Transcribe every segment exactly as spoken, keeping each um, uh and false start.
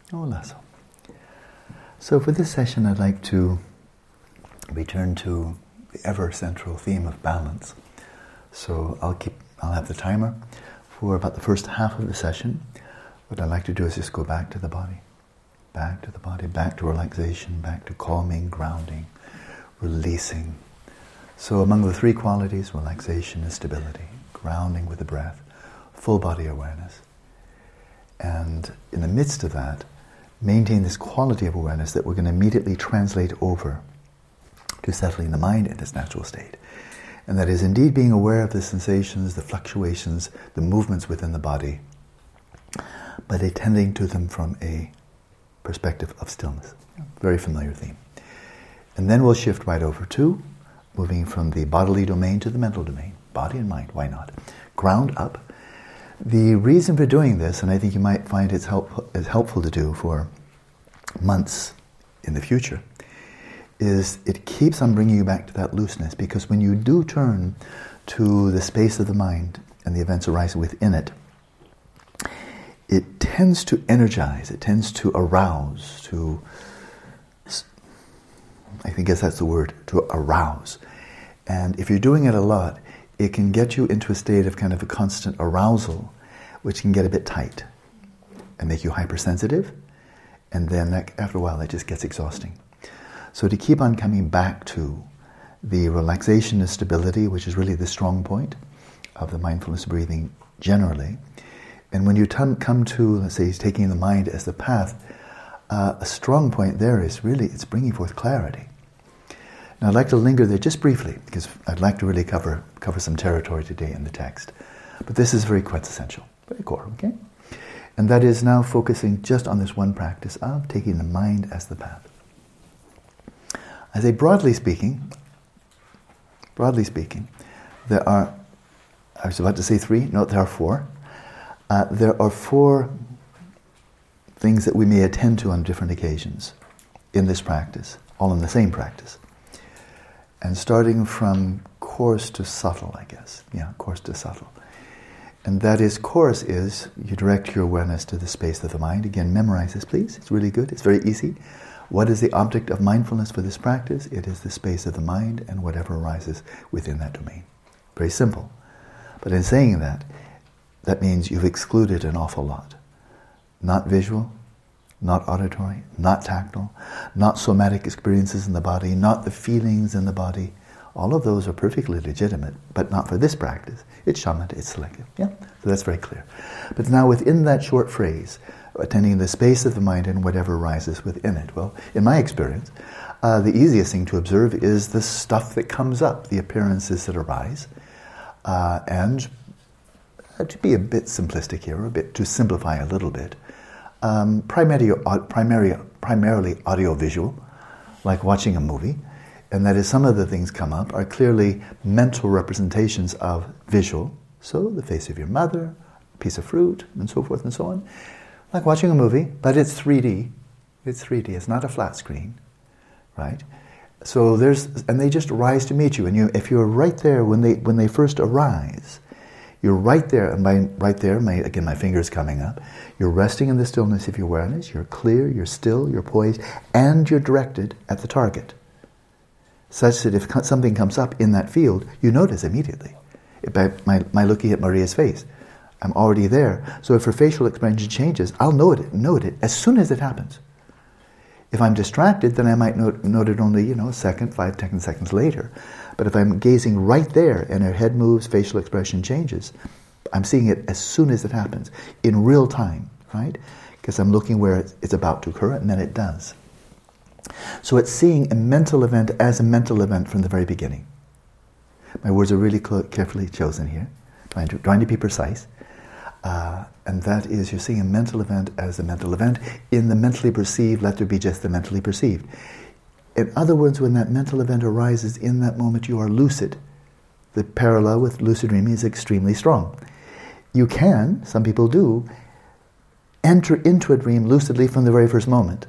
Hola. So for this session, I'd like to return to the ever-central theme of balance. So I'll keep, I'll have the timer for about the first half of the session. What I'd like to do is just go back to the body, back to the body, back to relaxation, back to calming, grounding, releasing. So among the three qualities, relaxation and stability, grounding with the breath, full body awareness. And in the midst of that, maintain this quality of awareness that we're going to immediately translate over to settling the mind in its natural state. And that is indeed being aware of the sensations, the fluctuations, the movements within the body, but attending to them from a perspective of stillness. Very familiar theme. And then we'll shift right over to moving from the bodily domain to the mental domain. Body and mind, why not? Ground up. The reason for doing this, and I think you might find it's, help, it's helpful to do for months in the future, is it keeps on bringing you back to that looseness, because when you do turn to the space of the mind and the events arising within it, it tends to energize, it tends to arouse, to, I think guess that's the word, to arouse. And if you're doing it a lot, it can get you into a state of kind of a constant arousal, which can get a bit tight and make you hypersensitive. And then that, after a while, that just gets exhausting. So to keep on coming back to the relaxation and stability, which is really the strong point of the mindfulness breathing generally. And when you t- come to, let's say, taking the mind as the path, uh, a strong point there is really, it's bringing forth clarity. Now I'd like to linger there just briefly, because I'd like to really cover cover some territory today in the text. But this is very quintessential, very core, okay? And that is now focusing just on this one practice of taking the mind as the path. I say broadly speaking, broadly speaking, there are, I was about to say three, no, there are four. Uh, there are four things that we may attend to on different occasions in this practice, all in the same practice. And starting from coarse to subtle, I guess. Yeah, coarse to subtle. And that is, coarse is, you direct your awareness to the space of the mind. Again, memorize this, please. It's really good. It's very easy. What is the object of mindfulness for this practice? It is the space of the mind and whatever arises within that domain. Very simple. But in saying that, that means you've excluded an awful lot. Not visual, not auditory, not tactile, not somatic experiences in the body, not the feelings in the body. All of those are perfectly legitimate, but not for this practice. It's shamatha, it's selective. Yeah, so that's very clear. But now within that short phrase, attending the space of the mind and whatever arises within it. Well, in my experience, uh, the easiest thing to observe is the stuff that comes up, the appearances that arise. Uh, and uh, to be a bit simplistic here, a bit to simplify a little bit, Um, primarily, primarily, primarily audio-visual, like watching a movie, and that is some of the things come up are clearly mental representations of visual, so the face of your mother, a piece of fruit, and so forth and so on. Like watching a movie, but it's three D. It's three D, it's not a flat screen, right? So there's, and they just arise to meet you, and you, if you're right there when they when they first arise, you're right there, and by right there, my, again, my finger's coming up. You're resting in the stillness of your awareness. You're clear, you're still, you're poised, and you're directed at the target. Such that if something comes up in that field, you notice immediately. By my, my looking at Maria's face, I'm already there. So if her facial expression changes, I'll note it, note it as soon as it happens. If I'm distracted, then I might note, note it only, you know, a second, five, ten seconds later. But if I'm gazing right there and her head moves, facial expression changes, I'm seeing it as soon as it happens, in real time, right? Because I'm looking where it's about to occur, and then it does. So it's seeing a mental event as a mental event from the very beginning. My words are really cl- carefully chosen here, trying to, trying to be precise. Uh, and that is, you're seeing a mental event as a mental event. In the mentally perceived, let there be just the mentally perceived. In other words, when that mental event arises, in that moment you are lucid. The parallel with lucid dreaming is extremely strong. You can, some people do, enter into a dream lucidly from the very first moment.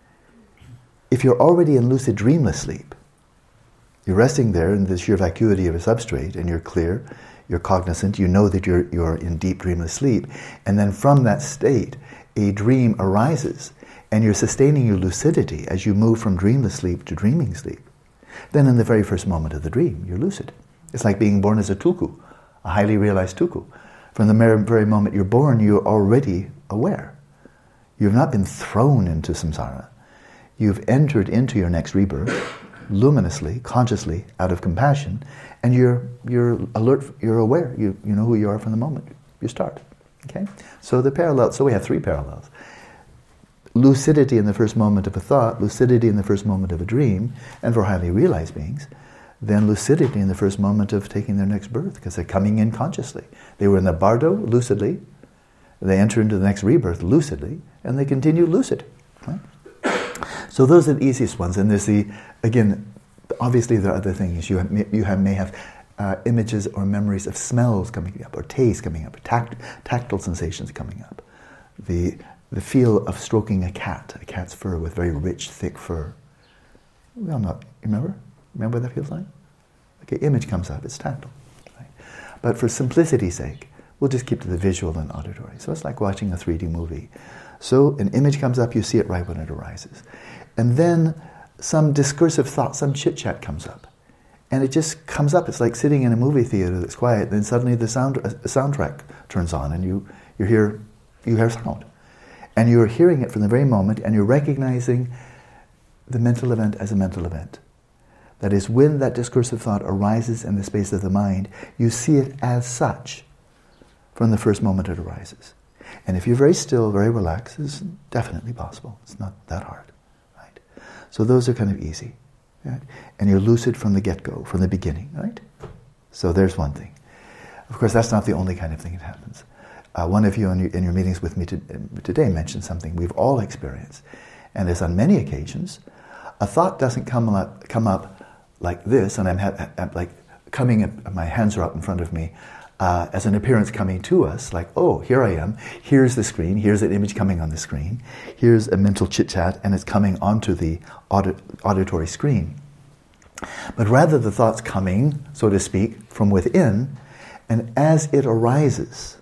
If you're already in lucid dreamless sleep, you're resting there in the sheer vacuity of a substrate, and you're clear, you're cognizant, you know that you're you're in deep dreamless sleep, and then from that state, a dream arises and you're sustaining your lucidity as you move from dreamless sleep to dreaming sleep, then in the very first moment of the dream, you're lucid. It's like being born as a tulku, a highly realized tulku. From the very moment you're born, you're already aware. You've not been thrown into samsara. You've entered into your next rebirth, luminously, consciously, out of compassion, and you're you're alert, you're aware. You you know who you are from the moment you start. Okay? So the parallel, so we have three parallels. Lucidity in the first moment of a thought, lucidity in the first moment of a dream, and for highly realized beings, then lucidity in the first moment of taking their next birth, because they're coming in consciously. They were in the bardo lucidly, they enter into the next rebirth lucidly, and they continue lucid. Right? So those are the easiest ones, and there's the, again, obviously there are other things. You have, you have, may have uh, images or memories of smells coming up, or taste coming up, or tact, tactile sensations coming up. The the feel of stroking a cat, a cat's fur with very rich, thick fur. Well, not, remember? Remember what that feels like? Okay, image comes up, it's tactile. Right? But for simplicity's sake, we'll just keep to the visual and auditory. So it's like watching a three D movie. So an image comes up, you see it right when it arises. And then some discursive thought, some chit-chat comes up. And it just comes up. It's like sitting in a movie theater that's quiet, then suddenly the sound a soundtrack turns on and you, you hear you hear sound. And you're hearing it from the very moment, and you're recognizing the mental event as a mental event. That is, when that discursive thought arises in the space of the mind, you see it as such from the first moment it arises. And if you're very still, very relaxed, it's definitely possible. It's not that hard. Right? So those are kind of easy. Right? And you're lucid from the get-go, from the beginning. Right? So there's one thing. Of course, that's not the only kind of thing that happens. Uh, one of you in your, in your meetings with me to, uh, today mentioned something we've all experienced. And it's on many occasions, a thought doesn't come up, come up like this, and I'm, ha- I'm like coming up, my hands are up in front of me, uh, as an appearance coming to us, like, oh, here I am, here's the screen, here's an image coming on the screen, here's a mental chit-chat, and it's coming onto the audit, auditory screen. But rather the thought's coming, so to speak, from within, and as it arises,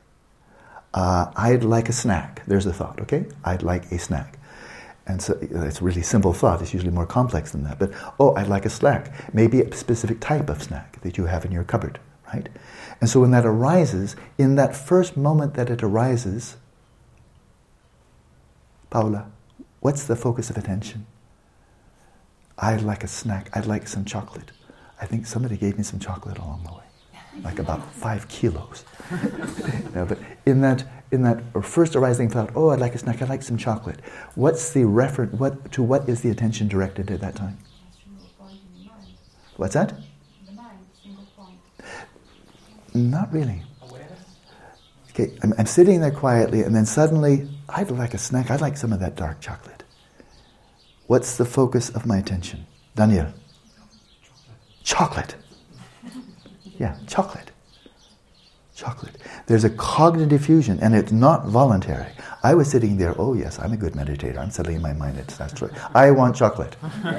uh, I'd like a snack. There's a thought, okay? I'd like a snack. And so it's a really simple thought. It's usually more complex than that. But, oh, I'd like a snack. Maybe a specific type of snack that you have in your cupboard, right? And so when that arises, in that first moment that it arises, Paula, what's the focus of attention? I'd like a snack. I'd like some chocolate. I think somebody gave me some chocolate along the way. Like about five kilos. No, but in that, in that first arising thought, oh, I'd like a snack, I'd like some chocolate. What's the reference? What to what is the attention directed at that time? What's that? The mind, single point. Not really. Okay, I'm, I'm sitting there quietly, and then suddenly, I'd like a snack. I'd like some of that dark chocolate. What's the focus of my attention, Daniel? Chocolate. Yeah, chocolate. Chocolate. There's a cognitive fusion, and it's not voluntary. I was sitting there, oh yes, I'm a good meditator. I'm settling my mind, it's that's true. I want chocolate.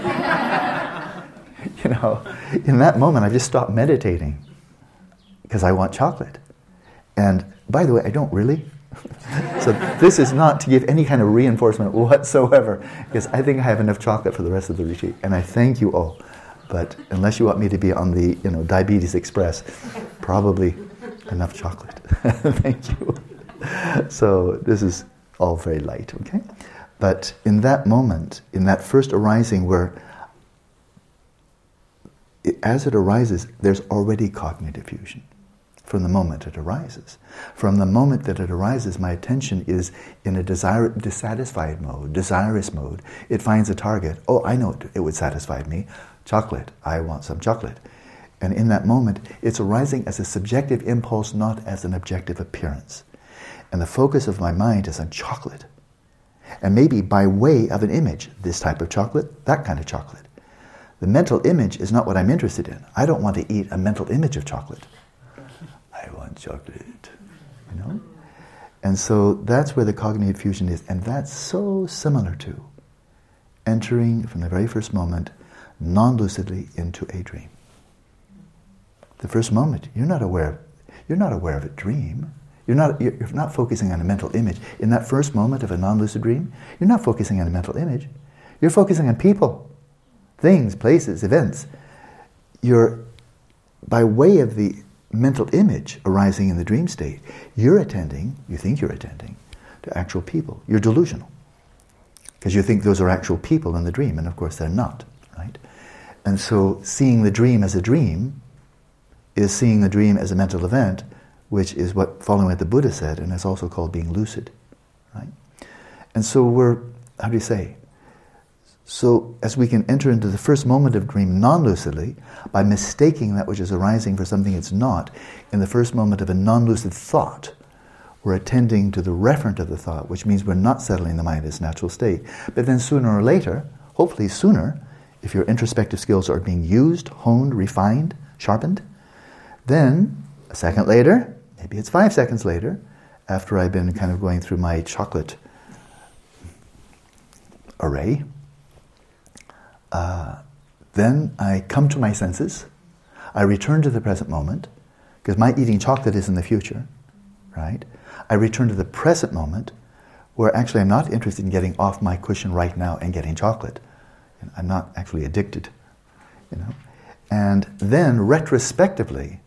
You know, in that moment, I just stopped meditating because I want chocolate. And by the way, I don't really. So this is not to give any kind of reinforcement whatsoever, because I think I have enough chocolate for the rest of the retreat, and I thank you all. But unless you want me to be on the, you know, Diabetes Express, probably enough chocolate. Thank you. So this is all very light, okay? But in that moment, in that first arising where, it, as it arises, there's already cognitive fusion from the moment it arises. From the moment that it arises, my attention is in a desire, dissatisfied mode, desirous mode. It finds a target. Oh, I know it, it would satisfy me. Chocolate. I want some chocolate. And in that moment, it's arising as a subjective impulse, not as an objective appearance. And the focus of my mind is on chocolate. And maybe by way of an image, this type of chocolate, that kind of chocolate. The mental image is not what I'm interested in. I don't want to eat a mental image of chocolate. I want chocolate, you know? And so that's where the cognitive fusion is. And that's so similar to entering from the very first moment non-lucidly into a dream. The first moment, you're not aware, you're not aware of a dream. You're not, you're not focusing on a mental image. In that first moment of a non-lucid dream, you're not focusing on a mental image. You're focusing on people, things, places, events. You're, by way of the mental image arising in the dream state, you're attending, you think you're attending, to actual people. You're delusional. Because you think those are actual people in the dream, and of course they're not, right? And so seeing the dream as a dream is seeing the dream as a mental event, which is what, following what the Buddha said, and it's also called being lucid, right? And so we're, how do you say? So as we can enter into the first moment of dream non-lucidly, by mistaking that which is arising for something it's not, in the first moment of a non-lucid thought, we're attending to the referent of the thought, which means we're not settling the mind in its natural state. But then sooner or later, hopefully sooner, if your introspective skills are being used, honed, refined, sharpened, then a second later, maybe it's five seconds later, after I've been kind of going through my chocolate array, uh, then I come to my senses, I return to the present moment, because my eating chocolate is in the future, right? I return to the present moment, where actually I'm not interested in getting off my cushion right now and getting chocolate. I'm not actually addicted, you know. And then retrospectively,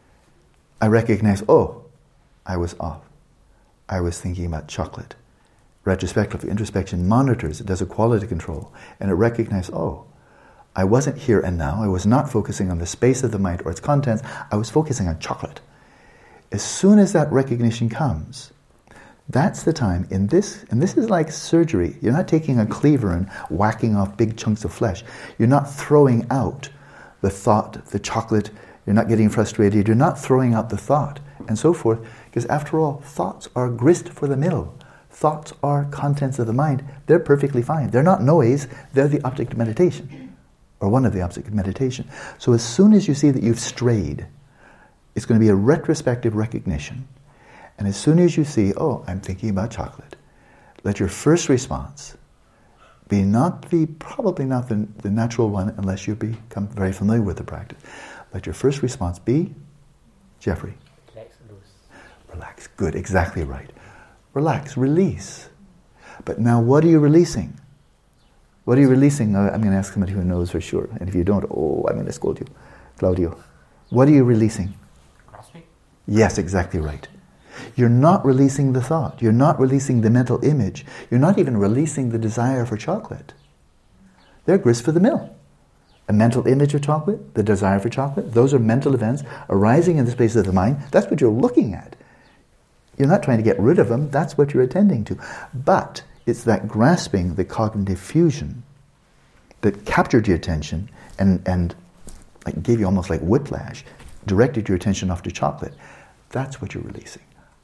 I recognize, oh, I was off. I was thinking about chocolate. Retrospectively, introspection monitors, it does a quality control, and it recognizes, oh, I wasn't here and now. I was not focusing on the space of the mind or its contents. I was focusing on chocolate. As soon as that recognition comes, that's the time in this, and this is like surgery. You're not taking a cleaver and whacking off big chunks of flesh. You're not throwing out the thought, the chocolate. You're not getting frustrated. You're not throwing out the thought, and so forth. Because after all, thoughts are grist for the mill. Thoughts are contents of the mind. They're perfectly fine. They're not noise. They're the object of meditation, or one of the objects of meditation. So as soon as you see that you've strayed, it's going to be a retrospective recognition. And as soon as you see, oh, I'm thinking about chocolate, let your first response be not the, probably not the, the natural one unless you become very familiar with the practice. Let your first response be, Jeffrey. Relax, loose. Relax. Good, exactly right. Relax, release. But now what are you releasing? What are you releasing? Uh, I'm going to ask somebody who knows for sure. And if you don't, oh, I'm going to scold you. Claudio. What are you releasing? Grasping? Yes, exactly right. You're not releasing the thought. You're not releasing the mental image. You're not even releasing the desire for chocolate. They're grist for the mill. A mental image of chocolate, the desire for chocolate, those are mental events arising in the space of the mind. That's what you're looking at. You're not trying to get rid of them. That's what you're attending to. But it's that grasping, the cognitive fusion, that captured your attention and, and like gave you almost like whiplash, directed your attention off to chocolate. That's what you're releasing.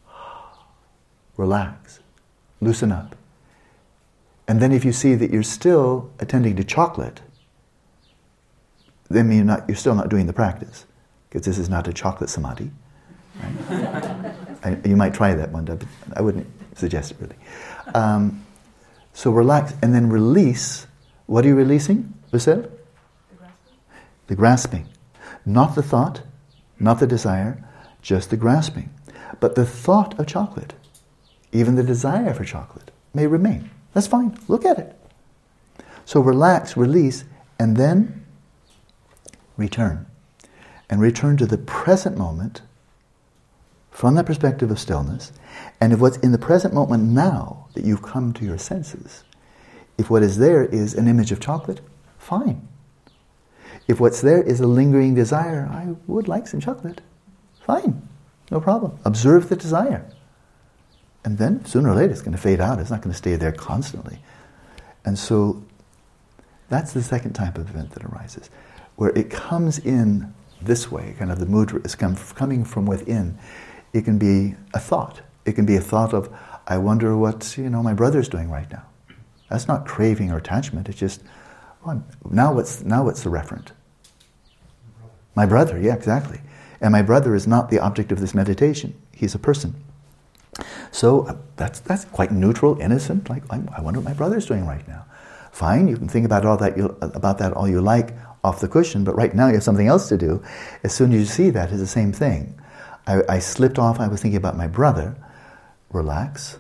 Relax. Loosen up. And then if you see that you're still attending to chocolate, then you're, not, you're still not doing the practice, because this is not a chocolate samadhi. Right? I, you might try that one day, but I wouldn't suggest it really. Um, so relax, and then release. What are you releasing, Lucille? The grasping. The grasping. Not the thought, not the desire, just the grasping. But the thought of chocolate, even the desire for chocolate, may remain. That's fine. Look at it. So relax, release, and then return. And return to the present moment from that perspective of stillness. And if what's in the present moment now that you've come to your senses, if what is there is an image of chocolate, fine. If what's there is a lingering desire, I would like some chocolate, fine, no problem. Observe the desire. And then, sooner or later, it's going to fade out. It's not going to stay there constantly. And so, that's the second type of event that arises, where it comes in this way, kind of the mudra is come, coming from within. It can be a thought. It can be a thought of, I wonder what, you know, my brother's doing right now. That's not craving or attachment. It's just, well, now what's now what's the referent? My brother, yeah, exactly. And my brother is not the object of this meditation. He's a person. So uh, that's that's quite neutral, innocent. Like, I, I wonder what my brother's doing right now. Fine, you can think about all that you about that all you like off the cushion, but right now you have something else to do. As soon as you see that, it's the same thing. I, I slipped off, I was thinking about my brother. Relax.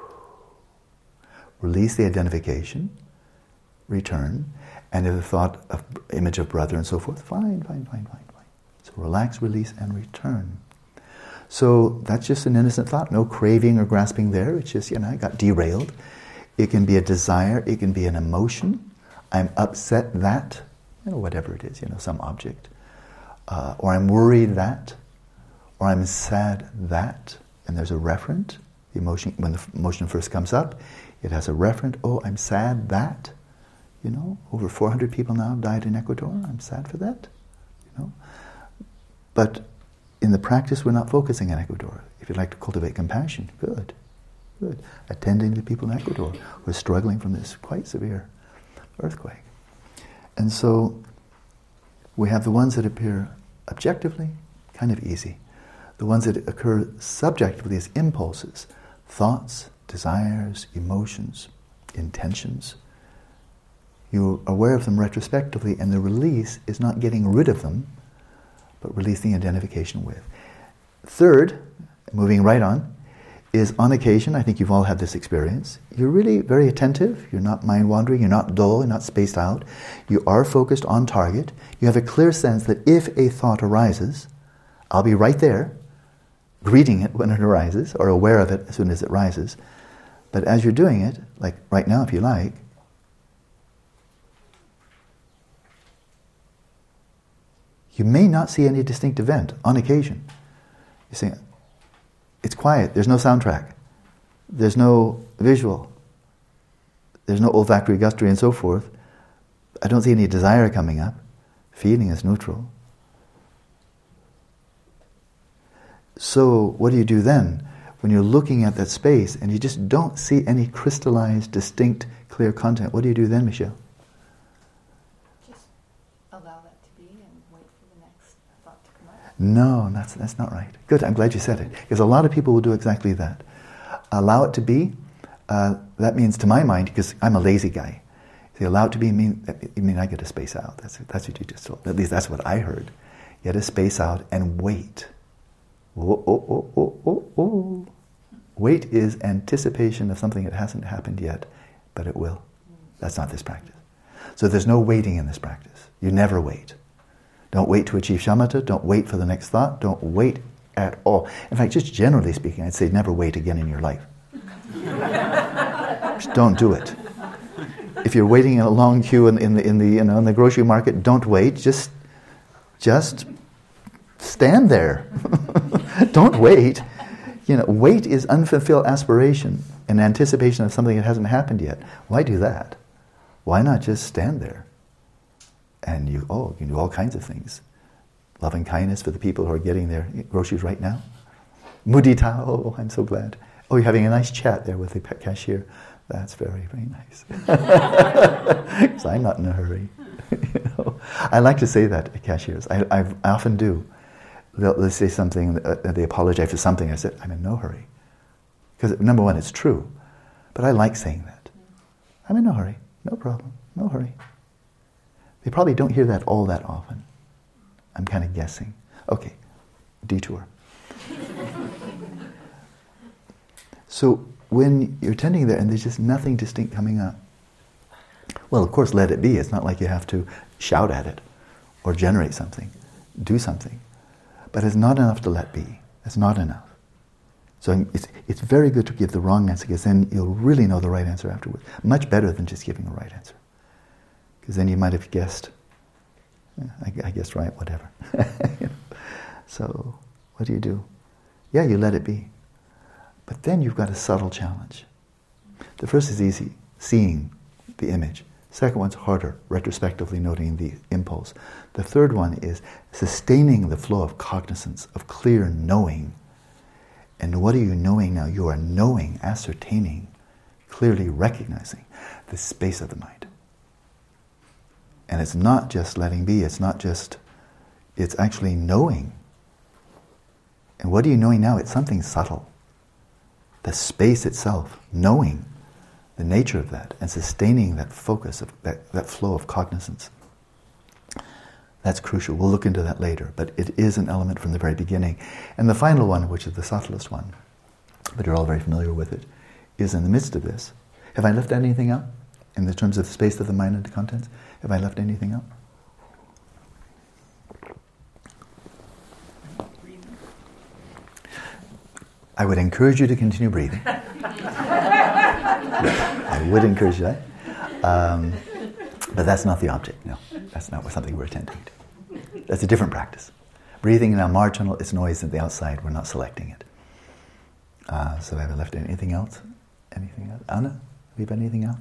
Release the identification. Return. And if the thought of image of brother and so forth, fine, fine, fine, fine, fine. So relax, release, and return. So that's just an innocent thought. No craving or grasping there. It's just, you know, I got derailed. It can be a desire. It can be an emotion. I'm upset that, you know, whatever it is, you know, some object. Uh, or I'm worried that, or I'm sad that, and there's a referent. The emotion, when the emotion first comes up, it has a referent. Oh, I'm sad that, you know, over four hundred people now have died in Ecuador. I'm sad for that, you know. But in the practice, we're not focusing on Ecuador. If you'd like to cultivate compassion, good, good. Attending to people in Ecuador who are struggling from this quite severe earthquake. And so we have the ones that appear objectively, kind of easy. The ones that occur subjectively as impulses, thoughts, desires, emotions, intentions. You're aware of them retrospectively, and the release is not getting rid of them, but releasing identification with. Third, moving right on, is on occasion, I think you've all had this experience, you're really very attentive, you're not mind-wandering, you're not dull, you're not spaced out, you are focused on target, you have a clear sense that if a thought arises, I'll be right there, greeting it when it arises, or aware of it as soon as it rises. But as you're doing it, like right now if you like, you may not see any distinct event on occasion. You see, it's quiet, there's no soundtrack, there's no visual, there's no olfactory, gustatory and so forth. I don't see any desire coming up. Feeling is neutral. So what do you do then? When you're looking at that space and you just don't see any crystallized, distinct, clear content, what do you do then, Michelle? Just allow that to be and wait for the next thought to come up. No, that's that's not right. Good, I'm glad you said it. Because a lot of people will do exactly that. Allow it to be, uh, that means to my mind, because I'm a lazy guy, see, allow it to be, mean, you mean I get to space out. That's, that's what you just told. At least that's what I heard. You get to space out and wait. Oh, oh, oh, oh, oh, oh. Wait is anticipation of something that hasn't happened yet, but it will. That's not this practice. So there's no waiting in this practice. You never wait. Don't wait to achieve shamatha. Don't wait for the next thought. Don't wait at all. In fact, just generally speaking, I'd say never wait again in your life. Just don't do it. If you're waiting in a long queue in, in the in the you know in the grocery market, don't wait. Just just stand there. Don't wait. You know, wait is unfulfilled aspiration and anticipation of something that hasn't happened yet. Why do that? Why not just stand there? And you, oh, you can do all kinds of things. Loving kindness for the people who are getting their groceries right now. Mudita, oh, I'm so glad. Oh, you're having a nice chat there with the cashier. That's very, very nice. Because I'm not in a hurry. You know? I like to say that to cashiers. I, I, I often do. They'll, they'll say something, uh, they apologize for something. I said, I'm in no hurry. Because number one, it's true. But I like saying that. I'm in no hurry. No problem. No hurry. They probably don't hear that all that often. I'm kind of guessing. Okay, detour. So when you're tending there and there's just nothing distinct coming up, well, of course, let it be. It's not like you have to shout at it or generate something, do something. But it's not enough to let be. It's not enough. So it's it's very good to give the wrong answer, because then you'll really know the right answer afterwards. Much better than just giving the right answer. Because then you might have guessed, I, I guessed right, whatever. You know? So what do you do? Yeah, you let it be. But then you've got a subtle challenge. The first is easy, seeing the image. Second one's harder, retrospectively noting the impulse. The third one is sustaining the flow of cognizance, of clear knowing. And what are you knowing now? You are knowing, ascertaining, clearly recognizing the space of the mind. And it's not just letting be, it's not just, it's actually knowing. And what are you knowing now? It's something subtle. The space itself, knowing the nature of that, and sustaining that focus, of that, that flow of cognizance. That's crucial. We'll look into that later, but it is an element from the very beginning. And the final one, which is the subtlest one, but you're all very familiar with it, is in the midst of this. Have I left anything out in the terms of the space of the mind and the contents? Have I left anything out? I would encourage you to continue breathing. I would encourage that. Um, but that's not the object, no. That's not something we're attending to. That's a different practice. Breathing now marginal, it's noise at the outside, we're not selecting it. Uh, so have I left anything else? Anything else? Anna, leave anything out?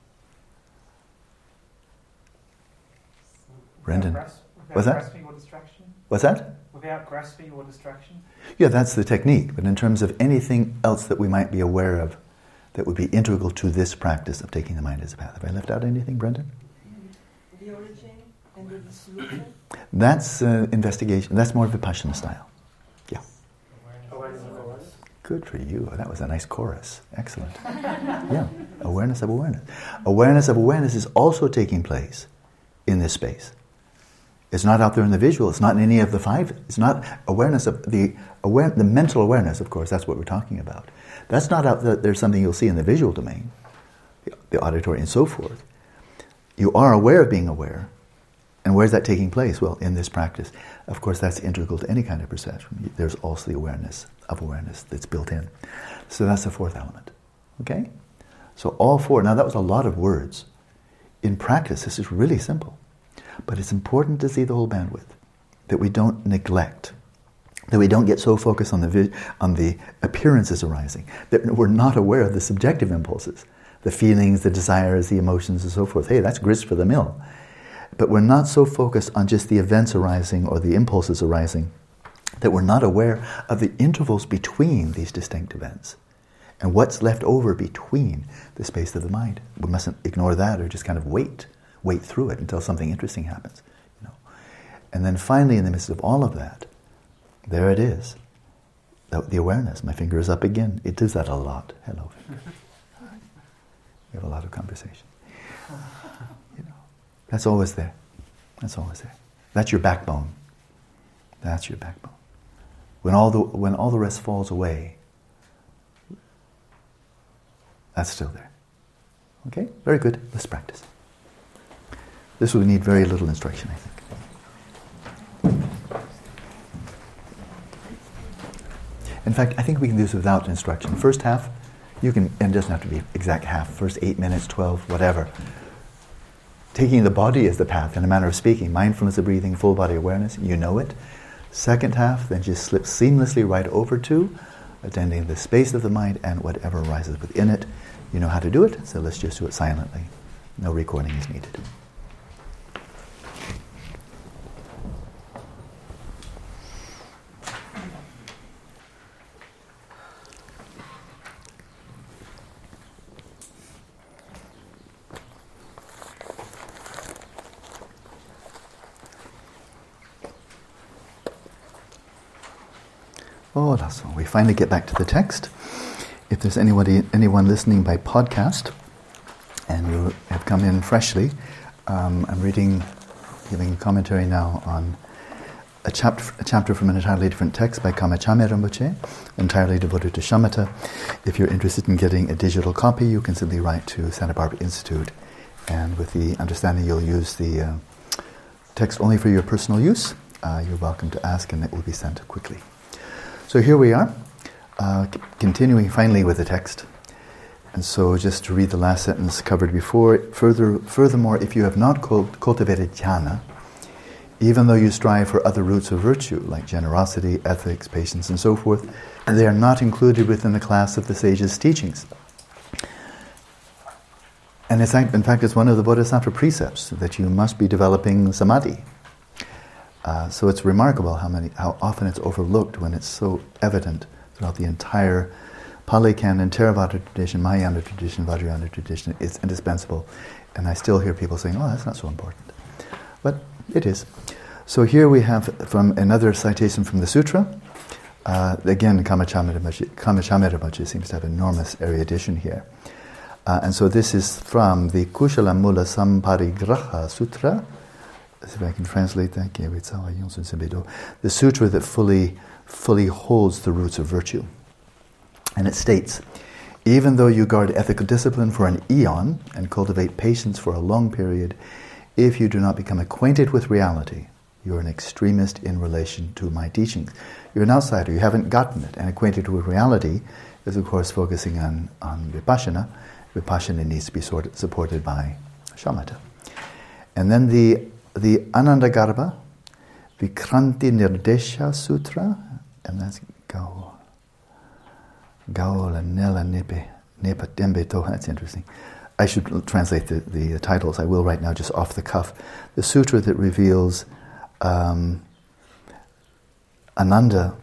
Brendan? Without What's that? grasping or distraction? What's that? Without grasping or distraction? Yeah, that's the technique. But in terms of anything else that we might be aware of that would be integral to this practice of taking the mind as a path. Have I left out anything, Brendan? The origin and the dissolution? That's uh, investigation. That's more Vipassana style. Yeah. Awareness of awareness. Good for you. That was a nice chorus. Excellent. Yeah. Awareness of awareness. Awareness of awareness is also taking place in this space. It's not out there in the visual. It's not in any of the five. It's not awareness of the aware, the mental awareness. Of course, that's what we're talking about. That's not out there. There's something you'll see in the visual domain, the, the auditory, and so forth. You are aware of being aware, and where's that taking place? Well, in this practice, of course, that's integral to any kind of perception. There's also the awareness of awareness that's built in. So that's the fourth element. Okay, so all four. Now that was a lot of words. In practice, this is really simple. But it's important to see the whole bandwidth, that we don't neglect, that we don't get so focused on the vi- on the appearances arising, that we're not aware of the subjective impulses, the feelings, the desires, the emotions, and so forth. Hey, that's grist for the mill. But we're not so focused on just the events arising or the impulses arising that we're not aware of the intervals between these distinct events and what's left over between the space of the mind. We mustn't ignore that or just kind of wait. Wait through it until something interesting happens, you know. And then finally, in the midst of all of that, there it is, the, the awareness. My finger is up again. It does that a lot. Hello. We have a lot of conversation. You know, that's always there. That's always there. That's your backbone. That's your backbone. When all the when all the rest falls away, that's still there. Okay, very good. Let's practice. This will need very little instruction, I think. In fact, I think we can do this without instruction. First half, you can, and it doesn't have to be exact half, first eight minutes, twelve, whatever. Taking the body as the path, in a manner of speaking, mindfulness of breathing, full body awareness, you know it. Second half, then just slip seamlessly right over to attending the space of the mind and whatever arises within it. You know how to do it, so let's just do it silently. No recording is needed. Oh, that's all. We finally get back to the text. If there's anybody, anyone listening by podcast, and you have come in freshly, um, I'm reading, giving a commentary now on a chapter, a chapter from an entirely different text by Kamachame Rinpoche, entirely devoted to shamatha. If you're interested in getting a digital copy, you can simply write to Santa Barbara Institute, and with the understanding you'll use the uh, text only for your personal use, uh, you're welcome to ask, and it will be sent quickly. So here we are, uh, c- continuing finally with the text. And so just to read the last sentence covered before, further, furthermore, if you have not cult- cultivated jhana, even though you strive for other roots of virtue, like generosity, ethics, patience, and so forth, they are not included within the class of the sage's teachings. And it's, in fact, it's one of the Bodhisattva precepts that you must be developing samadhi. Uh, so it's remarkable how many, how often it's overlooked when it's so evident throughout the entire Pali Canon, Theravada tradition, Mahayana tradition, Vajrayana tradition. It's indispensable, and I still hear people saying, "Oh, that's not so important," but it is. So here we have from another citation from the sutra. Uh, again, Kamachame Rinpoche, Kamachame Rinpoche seems to have enormous erudition here, uh, and so this is from the Kushala Mula Samparigraha Sutra. see if I can translate that. The sutra that fully, fully holds the roots of virtue. And it states, even though you guard ethical discipline for an eon and cultivate patience for a long period, if you do not become acquainted with reality, you're an extremist in relation to my teachings. You're an outsider, you haven't gotten it. And acquainted with reality is, of course, focusing on, on vipassana. Vipassana needs to be sorted, supported by shamatha. And then the the Anandagarbha, Vikranti Nirdesha Sutra, and that's Gao. Gao la Nela Nepe, Nepa Dembe Toha, that's interesting. I should translate the, the titles, I will right now, just off the cuff. The sutra that reveals um, Ananda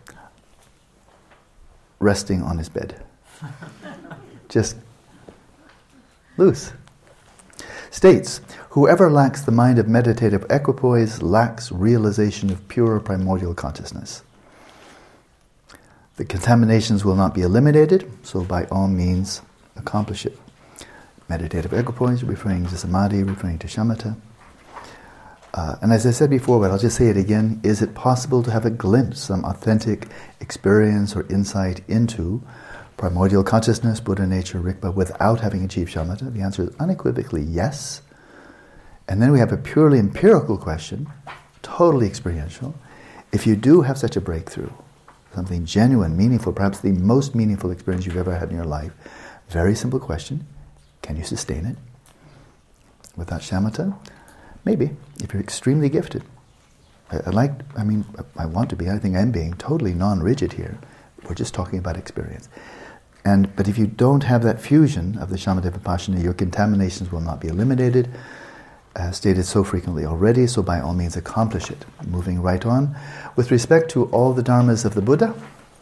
resting on his bed. Just loose. States, whoever lacks the mind of meditative equipoise lacks realization of pure primordial consciousness. The contaminations will not be eliminated, so by all means accomplish it. Meditative equipoise, referring to samadhi, referring to shamatha. Uh, and as I said before, but I'll just say it again, is it possible to have a glimpse, some authentic experience or insight into primordial consciousness, Buddha nature, Rigpa, without having achieved shamatha? The answer is unequivocally yes. And then we have a purely empirical question, totally experiential. If you do have such a breakthrough, something genuine, meaningful, perhaps the most meaningful experience you've ever had in your life, very simple question, can you sustain it? Without shamatha? Maybe, if you're extremely gifted. I, I like, I mean, I want to be, I think I'm being totally non-rigid here. We're just talking about experience. And but if you don't have that fusion of the shamatha vipassana, your contaminations will not be eliminated, as stated so frequently already, so by all means accomplish it. Moving right on. With respect to all the dharmas of the Buddha,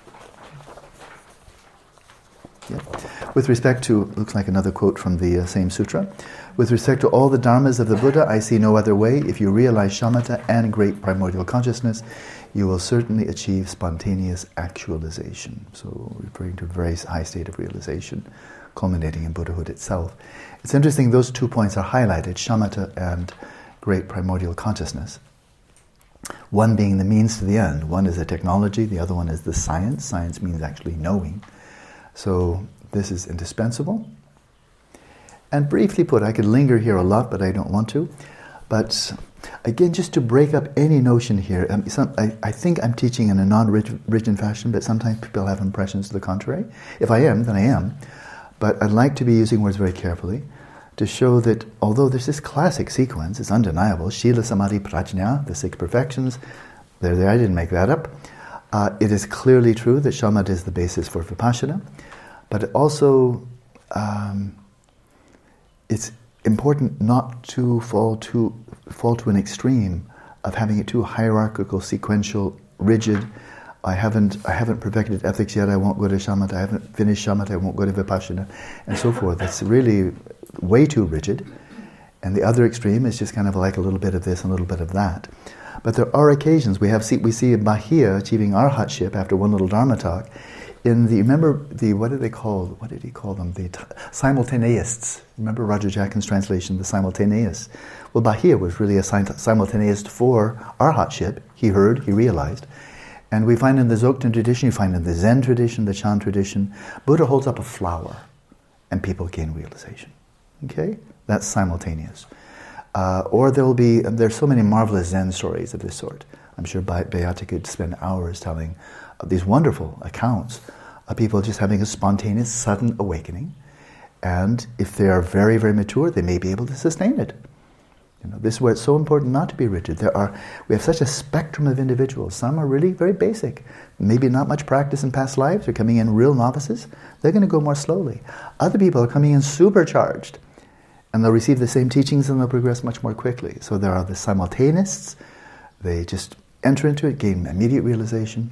yep. With respect to, looks like another quote from the uh, same sutra, with respect to all the dharmas of the Buddha, I see no other way. If you realize shamatha and great primordial consciousness, you will certainly achieve spontaneous actualization. So referring to a very high state of realization, culminating in Buddhahood itself. It's interesting, those two points are highlighted, shamatha and great primordial consciousness. One being the means to the end. One is a technology, the other one is the science. Science means actually knowing. So this is indispensable. And briefly put, I could linger here a lot, but I don't want to. But again, just to break up any notion here, um, some, I, I think I'm teaching in a non-rigid fashion, but sometimes people have impressions to the contrary. If I am, then I am. But I'd like to be using words very carefully to show that although there's this classic sequence, it's undeniable, Shila, Samadhi, Prajna, the six perfections, they're there, I didn't make that up. Uh, it is clearly true that shamatha is the basis for vipassana, but also um, it's important not to fall to fall to an extreme of having it too hierarchical, sequential, rigid. I haven't I haven't perfected ethics yet, I won't go to shamatha. I haven't finished shamatha, I won't go to vipassana, and so forth. That's really way too rigid. And the other extreme is just kind of like a little bit of this and a little bit of that. But there are occasions we have see, we see Bahia achieving arhatship after one little dharma talk. In the remember the what did they call what did he call them the t- simultaneists? Remember Roger Jackson's translation, the simultaneists. Well, Bahia was really a simultaneist for arhatship. He heard, he realized. And we find in the Dzogchen tradition, you find in the Zen tradition, the Chan tradition, Buddha holds up a flower and people gain realization. Okay? That's simultaneous. Uh, or there will be, there's so many marvelous Zen stories of this sort. I'm sure Beata could spend hours telling of these wonderful accounts of people just having a spontaneous, sudden awakening. And if they are very, very mature, they may be able to sustain it. You know, this is where it's so important not to be rigid. There are, we have such a spectrum of individuals. Some are really very basic. Maybe not much practice in past lives. They're coming in real novices. They're going to go more slowly. Other people are coming in supercharged. And they'll receive the same teachings and they'll progress much more quickly. So there are the simultaneous. They just enter into it, gain immediate realization.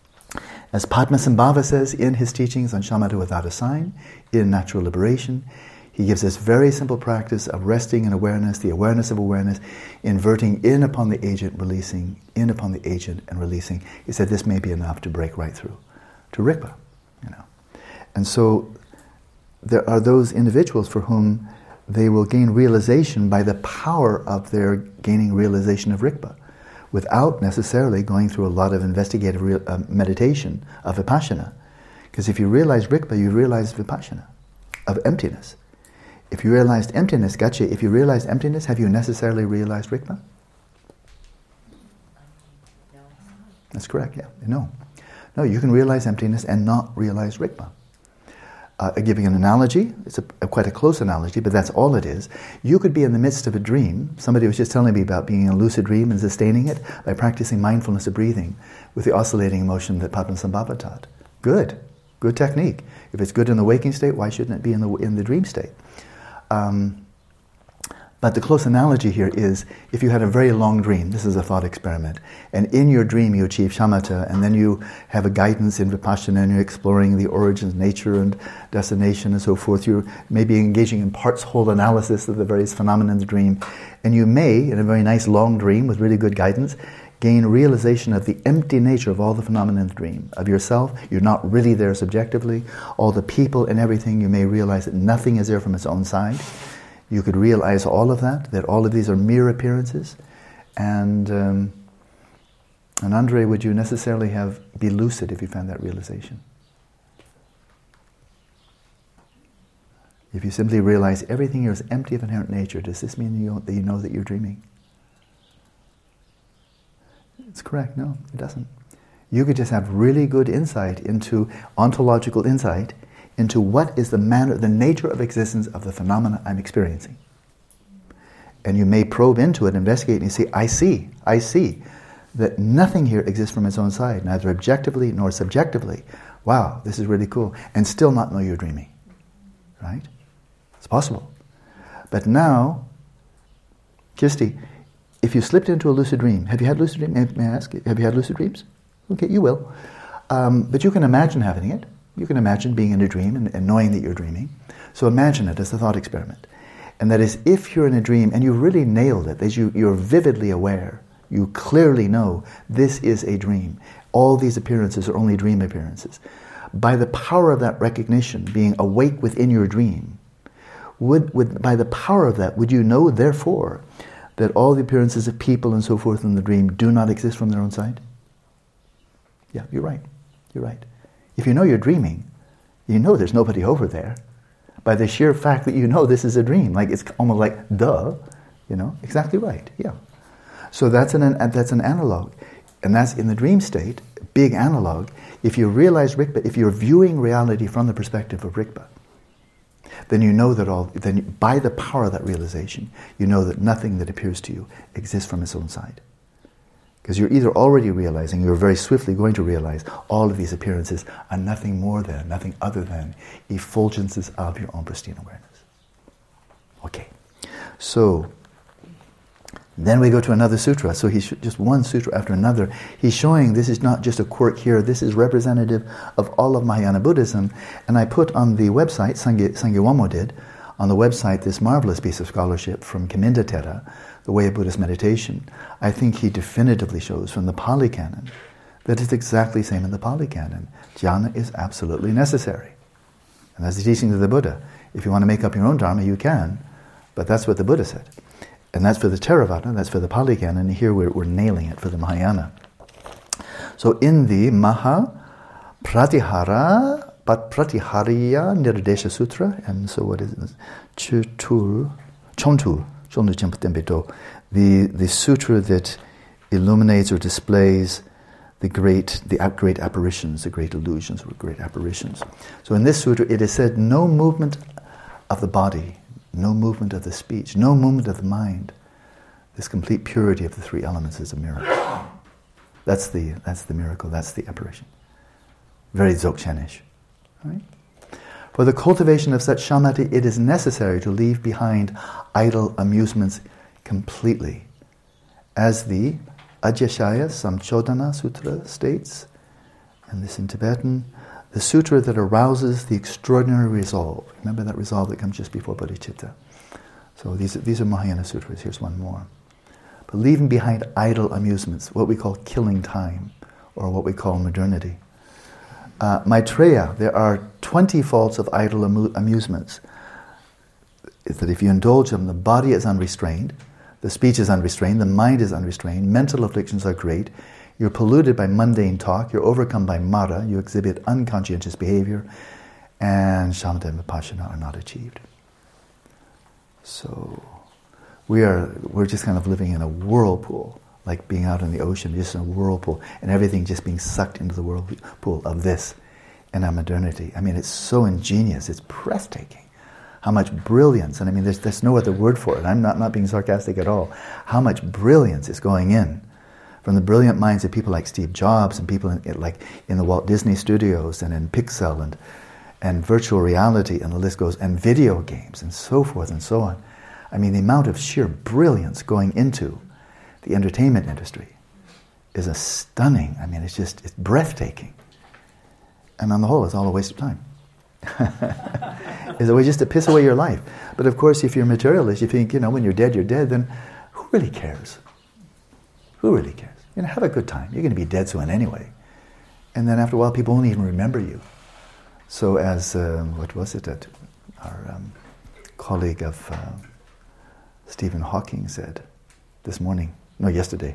As Padmasambhava says in his teachings on shamatha without a sign, in Natural Liberation, he gives us very simple practice of resting in awareness, the awareness of awareness, inverting in upon the agent, releasing, in upon the agent and releasing. He said this may be enough to break right through to Rigpa, you know. And so there are those individuals for whom they will gain realization by the power of their gaining realization of Rigpa, without necessarily going through a lot of investigative re- uh, meditation of Vipassana. Because if you realize Rigpa, you realize Vipassana, of emptiness. If you realized emptiness, gotcha, if you realized emptiness, have you necessarily realized Rigpa? No. That's correct, yeah. No. No, you can realize emptiness and not realize Rigpa. Uh, giving an analogy, it's a, a quite a close analogy, but that's all it is. You could be in the midst of a dream. Somebody was just telling me about being in a lucid dream and sustaining it by practicing mindfulness of breathing with the oscillating motion that Padmasambhava taught. Good. Good technique. If it's good in the waking state, why shouldn't it be in the in the dream state? Um, but the close analogy here is, if you had a very long dream, this is a thought experiment, and in your dream you achieve shamatha, and then you have a guidance in Vipassana, and you're exploring the origins, nature, and destination, and so forth. You're maybe engaging in parts whole analysis of the various phenomena in the dream, and you may, in a very nice long dream with really good guidance, gain realization of the empty nature of all the phenomena in the dream, of yourself. You're not really there subjectively. All the people and everything, you may realize that nothing is there from its own side. You could realize all of that, that all of these are mere appearances. And, um, and Andre, would you necessarily have be lucid if you found that realization? If you simply realize everything here is empty of inherent nature, does this mean you, that you know that you're dreaming? It's correct, no, it doesn't. You could just have really good insight into, ontological insight, into what is the manner, the nature of existence of the phenomena I'm experiencing. And you may probe into it, investigate, and you say, I see, I see that nothing here exists from its own side, neither objectively nor subjectively. Wow, this is really cool. And still not know you're dreaming. Right? It's possible. But now, Kirsty, if you slipped into a lucid dream, have you had lucid dreams? May I ask? Have you had lucid dreams? Okay, you will. Um, but you can imagine having it. You can imagine being in a dream and, and knowing that you're dreaming. So imagine it as a thought experiment. And that is, if you're in a dream and you really nailed it, that you, you're vividly aware, you clearly know this is a dream. All these appearances are only dream appearances. By the power of that recognition, being awake within your dream, would, would by the power of that, would you know, therefore, that all the appearances of people and so forth in the dream do not exist from their own side? Yeah, you're right. You're right. If you know you're dreaming, you know there's nobody over there. By the sheer fact that you know this is a dream, like it's almost like duh, you know, exactly right. Yeah. So that's an that's an analog, and that's in the dream state, big analog. If you realize Rigpa, if you're viewing reality from the perspective of Rigpa, then you know that all. Then by the power of that realization, you know that nothing that appears to you exists from its own side. Because you're either already realizing, you're very swiftly going to realize, all of these appearances are nothing more than, nothing other than effulgences of your own pristine awareness. Okay. So, then we go to another sutra. So he's just one sutra after another. He's showing this is not just a quirk here, this is representative of all of Mahayana Buddhism. And I put on the website, Sangye, Sangye Wamo did, on the website this marvelous piece of scholarship from Kiminda Thera, The Way of Buddhist Meditation. I think he definitively shows from the Pali Canon that it's exactly the same in the Pali Canon. Jhana is absolutely necessary. And that's the teaching of the Buddha. If you want to make up your own Dharma, you can, but that's what the Buddha said. And that's for the Theravada, that's for the Pali Canon, and here we're, we're nailing it for the Mahayana. So in the Maha Pratihara But Pratihariya Nirdesha Sutra, and so what is it? Chutul, Chontul, Chontul Chenpatempeto, the the sutra that illuminates or displays the great the great apparitions, the great illusions, or great apparitions. So in this sutra, it is said, no movement of the body, no movement of the speech, no movement of the mind. This complete purity of the three elements is a miracle. That's the that's the miracle. That's the apparition. Very Dzogchenish. Right? For the cultivation of such shamatha, it is necessary to leave behind idle amusements completely. As the Adyashaya Samchodana Sutra states, and this in Tibetan, the sutra that arouses the extraordinary resolve. Remember that resolve that comes just before bodhicitta. So these, these are Mahayana sutras. Here's one more. But leaving behind idle amusements, what we call killing time, or what we call modernity. Uh, Maitreya, there are twenty faults of idle amu- amusements. is that if you indulge them, the body is unrestrained, the speech is unrestrained, the mind is unrestrained, mental afflictions are great, you're polluted by mundane talk, you're overcome by mara, you exhibit unconscientious behavior, and shamatha and vipassana are not achieved. So we are we're just kind of living in a whirlpool, like being out in the ocean, just in a whirlpool, and everything just being sucked into the whirlpool of this in our modernity. I mean, it's so ingenious, it's breathtaking. How much brilliance, and I mean, there's there's no other word for it. I'm not, not being sarcastic at all. How much brilliance is going in from the brilliant minds of people like Steve Jobs and people in, like in the Walt Disney Studios and in Pixel and and virtual reality, and the list goes, and video games and so forth and so on. I mean, the amount of sheer brilliance going into the entertainment industry is a stunning, I mean, it's just, it's breathtaking. And on the whole, it's all a waste of time. It's a way just to piss away your life. But of course, if you're materialist, you think, you know, when you're dead, you're dead, then who really cares? Who really cares? You know, have a good time. You're going to be dead soon anyway. And then after a while, people won't even remember you. So as, um, what was it that our um, colleague of uh, Stephen Hawking said this morning, no, yesterday.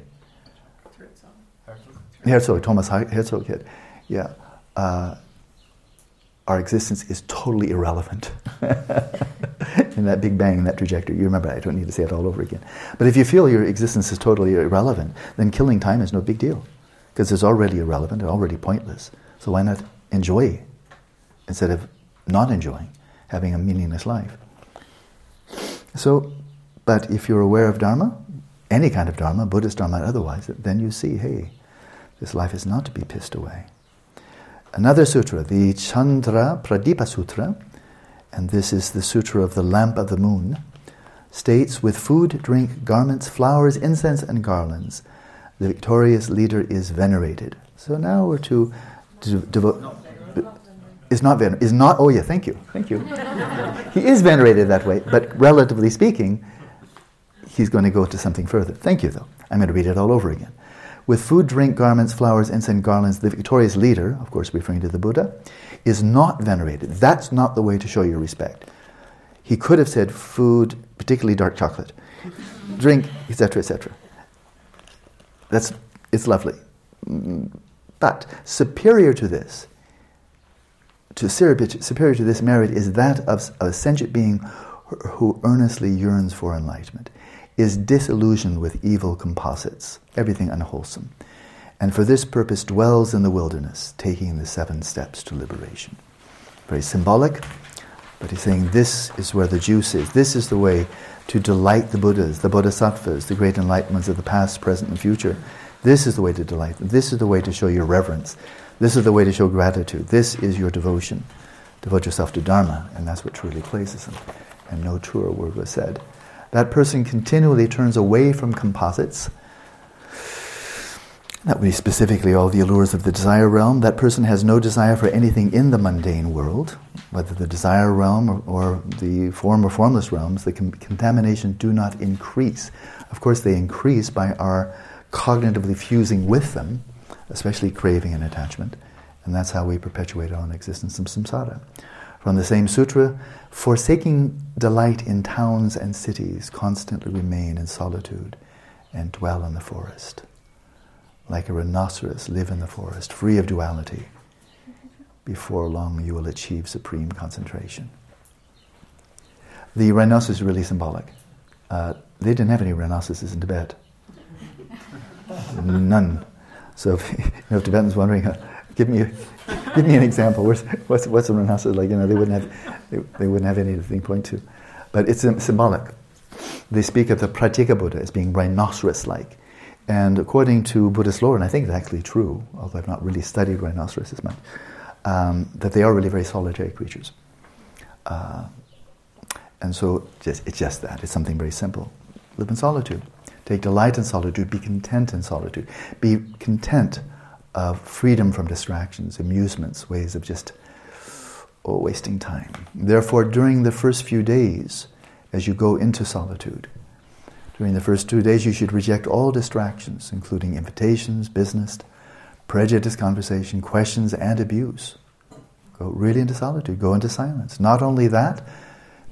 Herzog, Thomas Herzog had, yeah. Uh, our existence is totally irrelevant in that Big Bang, in that trajectory. You remember, I don't need to say it all over again. But if you feel your existence is totally irrelevant, then killing time is no big deal, because it's already irrelevant, already pointless. So why not enjoy instead of not enjoying, having a meaningless life? So, but if you're aware of Dharma, any kind of Dharma, Buddhist Dharma, otherwise, then you see, hey, this life is not to be pissed away. Another sutra, the Chandra Pradipa Sutra, and this is the sutra of the lamp of the moon, states, with food, drink, garments, flowers, incense, and garlands, the victorious leader is venerated. So now we're to devote... Is not venerated. Is not, oh yeah, thank you, thank you. He is venerated that way, but relatively speaking, he's going to go to something further. Thank you, though. I'm going to read it all over again. With food, drink, garments, flowers, incense, garlands, the victorious leader, of course referring to the Buddha, is not venerated. That's not the way to show your respect. He could have said food, particularly dark chocolate, drink, et cetera, et cetera. That's, it's lovely. But superior to this, to superior to this merit is that of a sentient being who earnestly yearns for enlightenment, is disillusioned with evil composites, everything unwholesome, and for this purpose dwells in the wilderness, taking the seven steps to liberation. Very symbolic, but he's saying this is where the juice is. This is the way to delight the Buddhas, the Bodhisattvas, the great enlightenments of the past, present, and future. This is the way to delight them. This is the way to show your reverence. This is the way to show gratitude. This is your devotion. Devote yourself to Dharma, and that's what truly pleases him. And no truer word was said. That person continually turns away from composites. That would be specifically all the allures of the desire realm. That person has no desire for anything in the mundane world, whether the desire realm or, or the form or formless realms. The con- contamination do not increase. Of course, they increase by our cognitively fusing with them, especially craving and attachment. And that's how we perpetuate our own existence in samsara. From the same sutra, forsaking delight in towns and cities, constantly remain in solitude and dwell in the forest. Like a rhinoceros, live in the forest, free of duality. Before long, you will achieve supreme concentration. The rhinoceros is really symbolic. Uh, they didn't have any rhinoceroses in Tibet. None. So if, you know, if Tibetans wondering, uh, give me a, give me an example. Where's, what's what's a rhinoceros like? You know, they wouldn't have they, they wouldn't have anything to point to. But it's um, symbolic. They speak of the Pratyeka Buddha as being rhinoceros-like, and according to Buddhist lore, and I think it's actually true, although I've not really studied rhinoceros as much, um, that they are really very solitary creatures. Uh, and so just, it's just that. It's something very simple. Live in solitude. Take delight in solitude. Be content in solitude. Be content of freedom from distractions, amusements, ways of just oh, wasting time. Therefore, during the first few days, as you go into solitude, during the first two days, you should reject all distractions, including invitations, business, prejudice, conversation, questions, and abuse. Go really into solitude. Go into silence. Not only that,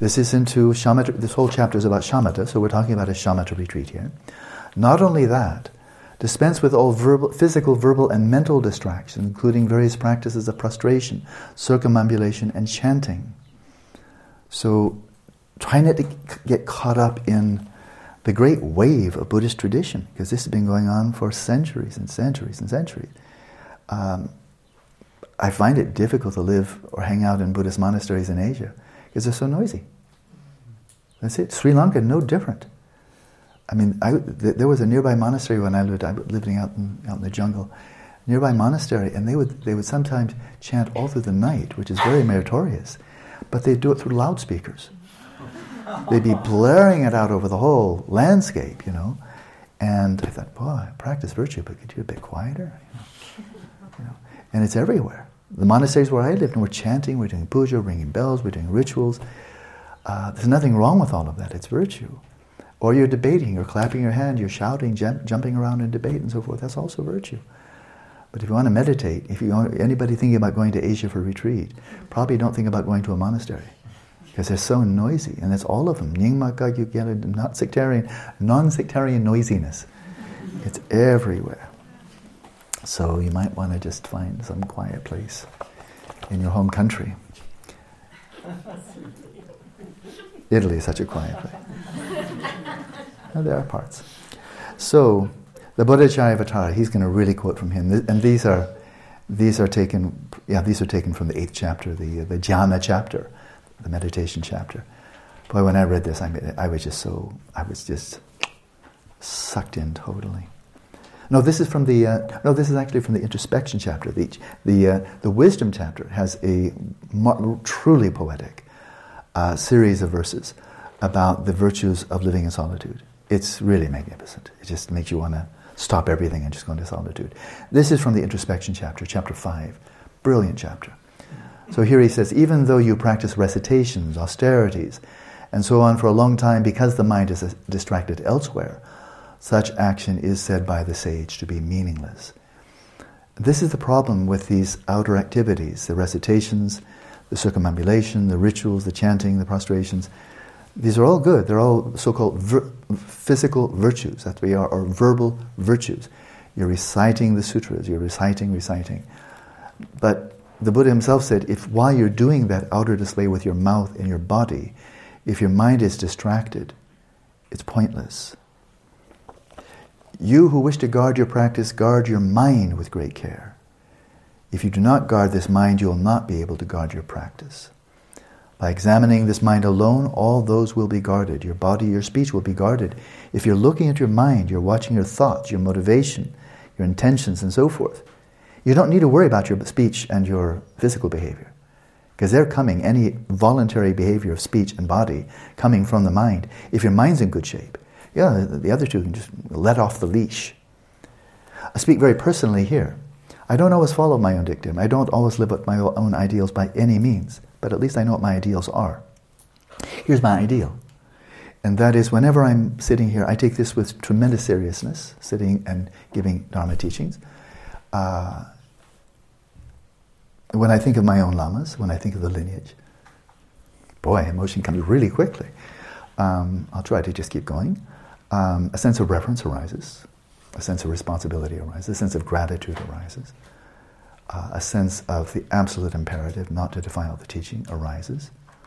This is into shamatha. This whole chapter is about shamatha, so we're talking about a shamatha retreat here. Not only that, dispense with all verbal, physical, verbal, and mental distractions, including various practices of prostration, circumambulation, and chanting. So try not to get caught up in the great wave of Buddhist tradition, because this has been going on for centuries and centuries and centuries. Um, I find it difficult to live or hang out in Buddhist monasteries in Asia because they're so noisy. That's it. Sri Lanka, no different. I mean, I, th- there was a nearby monastery when I lived. I was living out in, out in the jungle, nearby monastery, and they would they would sometimes chant all through the night, which is very meritorious, but they'd do it through loudspeakers. They'd be blaring it out over the whole landscape, you know. And I thought, boy, practice virtue, but could you be a bit quieter? You know? You know? And it's everywhere. The monasteries where I lived, and we're chanting, we're doing puja, ringing bells, we're doing rituals. Uh, there's nothing wrong with all of that. It's virtue. Or you're debating, you're clapping your hand, you're shouting, jump, jumping around in debate and so forth. That's also virtue. But if you want to meditate, if you want, anybody thinking about going to Asia for retreat, probably don't think about going to a monastery, because they're so noisy, and it's all of them. Nyingmaka, you get it, not sectarian, non-sectarian noisiness. It's everywhere. So you might want to just find some quiet place in your home country. Italy is such a quiet place. Well, there are parts. So the Bodhicharyavatara, he's going to really quote from him, and these are these are taken. Yeah, these are taken from the eighth chapter, the the jhana chapter, the meditation chapter. Boy, when I read this, I I was just so I was just sucked in totally. No, this is from the uh, no. This is actually from the introspection chapter. The the uh, the wisdom chapter has a mo- truly poetic uh, series of verses about the virtues of living in solitude. It's really magnificent. It just makes you want to stop everything and just go into solitude. This is from the introspection chapter, chapter five. Brilliant chapter. So here he says, even though you practice recitations, austerities, and so on for a long time because the mind is distracted elsewhere, such action is said by the sage to be meaningless. This is the problem with these outer activities, the recitations, the circumambulation, the rituals, the chanting, the prostrations. These are all good. They're all so-called vir- physical virtues, that we are, or verbal virtues. You're reciting the sutras, you're reciting, reciting. But the Buddha himself said, if while you're doing that outer display with your mouth and your body, if your mind is distracted, it's pointless. You who wish to guard your practice, guard your mind with great care. If you do not guard this mind, you will not be able to guard your practice. By examining this mind alone, all those will be guarded. Your body, your speech will be guarded. If you're looking at your mind, you're watching your thoughts, your motivation, your intentions, and so forth. You don't need to worry about your speech and your physical behavior, because they're coming, any voluntary behavior of speech and body, coming from the mind. If your mind's in good shape, yeah, the other two can just let off the leash. I speak very personally here. I don't always follow my own dictum. I don't always live up my own ideals by any means, but at least I know what my ideals are. Here's my ideal. And that is, whenever I'm sitting here, I take this with tremendous seriousness, sitting and giving Dharma teachings. Uh, when I think of my own lamas, when I think of the lineage, boy, emotion comes really quickly. Um, I'll try to just keep going. Um, a sense of reverence arises. A sense of responsibility arises. A sense of gratitude arises. Uh, a sense of the absolute imperative not to defile the teaching arises.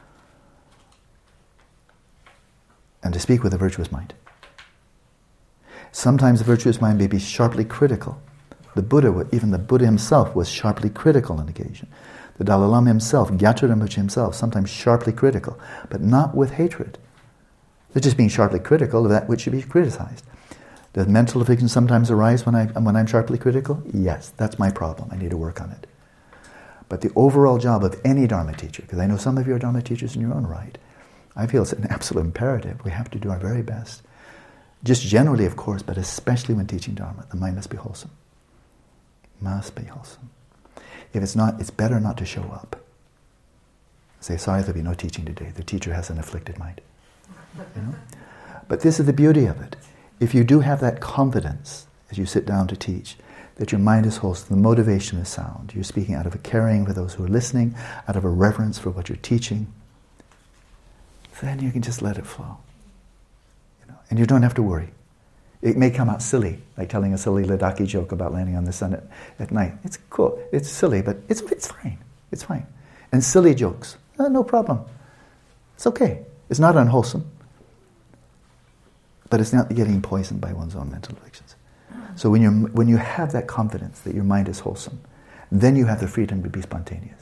And to speak with a virtuous mind. Sometimes the virtuous mind may be sharply critical. The Buddha, even the Buddha himself, was sharply critical on occasion. The Dalai Lama himself, Gyatso Rinpoche himself, sometimes sharply critical, but not with hatred. They're just being sharply critical of that which should be criticized. Does mental affliction sometimes arise when, I, when I'm sharply critical? Yes, that's my problem. I need to work on it. But the overall job of any Dharma teacher, because I know some of you are Dharma teachers in your own right, I feel it's an absolute imperative. We have to do our very best. Just generally, of course, but especially when teaching Dharma, the mind must be wholesome. Must be wholesome. If it's not, it's better not to show up. Say, sorry, there'll be no teaching today. The teacher has an afflicted mind. You know? But this is the beauty of it. If you do have that confidence as you sit down to teach, that your mind is wholesome, the motivation is sound, you're speaking out of a caring for those who are listening, out of a reverence for what you're teaching, then you can just let it flow. You know, and you don't have to worry. It may come out silly, like telling a silly Ladakhi joke about landing on the sun at, at night. It's cool. It's silly, but it's it's fine. It's fine. And silly jokes, uh, no problem. It's okay. It's not unwholesome. But it's not getting poisoned by one's own mental afflictions. So when you when you have that confidence that your mind is wholesome, then you have the freedom to be spontaneous.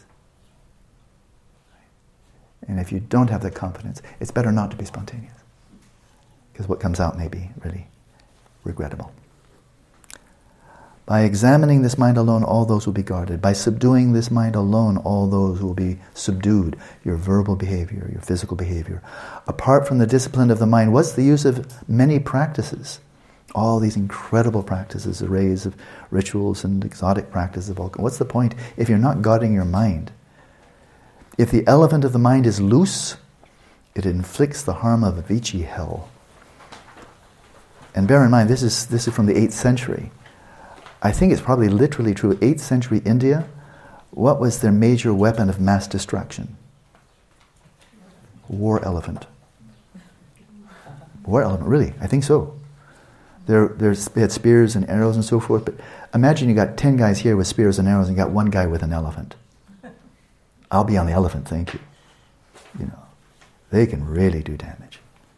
And if you don't have that confidence, it's better not to be spontaneous. Because what comes out may be really regrettable. By examining this mind alone, all those will be guarded. By subduing this mind alone, all those will be subdued. Your verbal behavior, your physical behavior. Apart from the discipline of the mind, what's the use of many practices? All these incredible practices, arrays of rituals and exotic practices of all. What's the point if you're not guarding your mind? If the elephant of the mind is loose, it inflicts the harm of Avicii hell. And bear in mind, this is this is from the eighth century. I think it's probably literally true. eighth century India, what was their major weapon of mass destruction? War elephant. War elephant, really, I think so. There, there's, they had spears and arrows and so forth, but imagine you got ten guys here with spears and arrows and you got one guy with an elephant. I'll be on the elephant, thank you. You know, they can really do damage.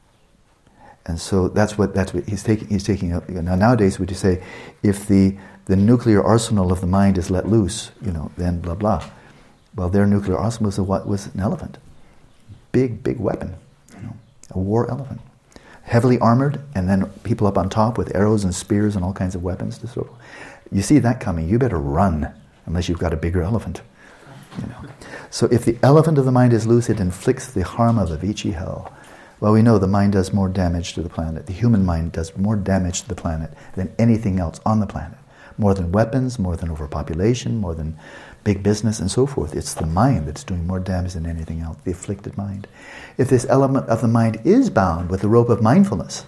And so that's what that's what he's taking. He's taking up. You know, now nowadays, would you say, if the the nuclear arsenal of the mind is let loose, you know, then blah blah. Well, their nuclear arsenal was a, what was an elephant, big big weapon, you know, a war elephant, heavily armored, and then people up on top with arrows and spears and all kinds of weapons to throw. You see that coming, you better run unless you've got a bigger elephant. You know. So if the elephant of the mind is loose, it inflicts the harm of Avicii hell. Well, we know the mind does more damage to the planet. The human mind does more damage to the planet than anything else on the planet. More than weapons, more than overpopulation, more than big business and so forth. It's the mind that's doing more damage than anything else, the afflicted mind. If this element of the mind is bound with the rope of mindfulness,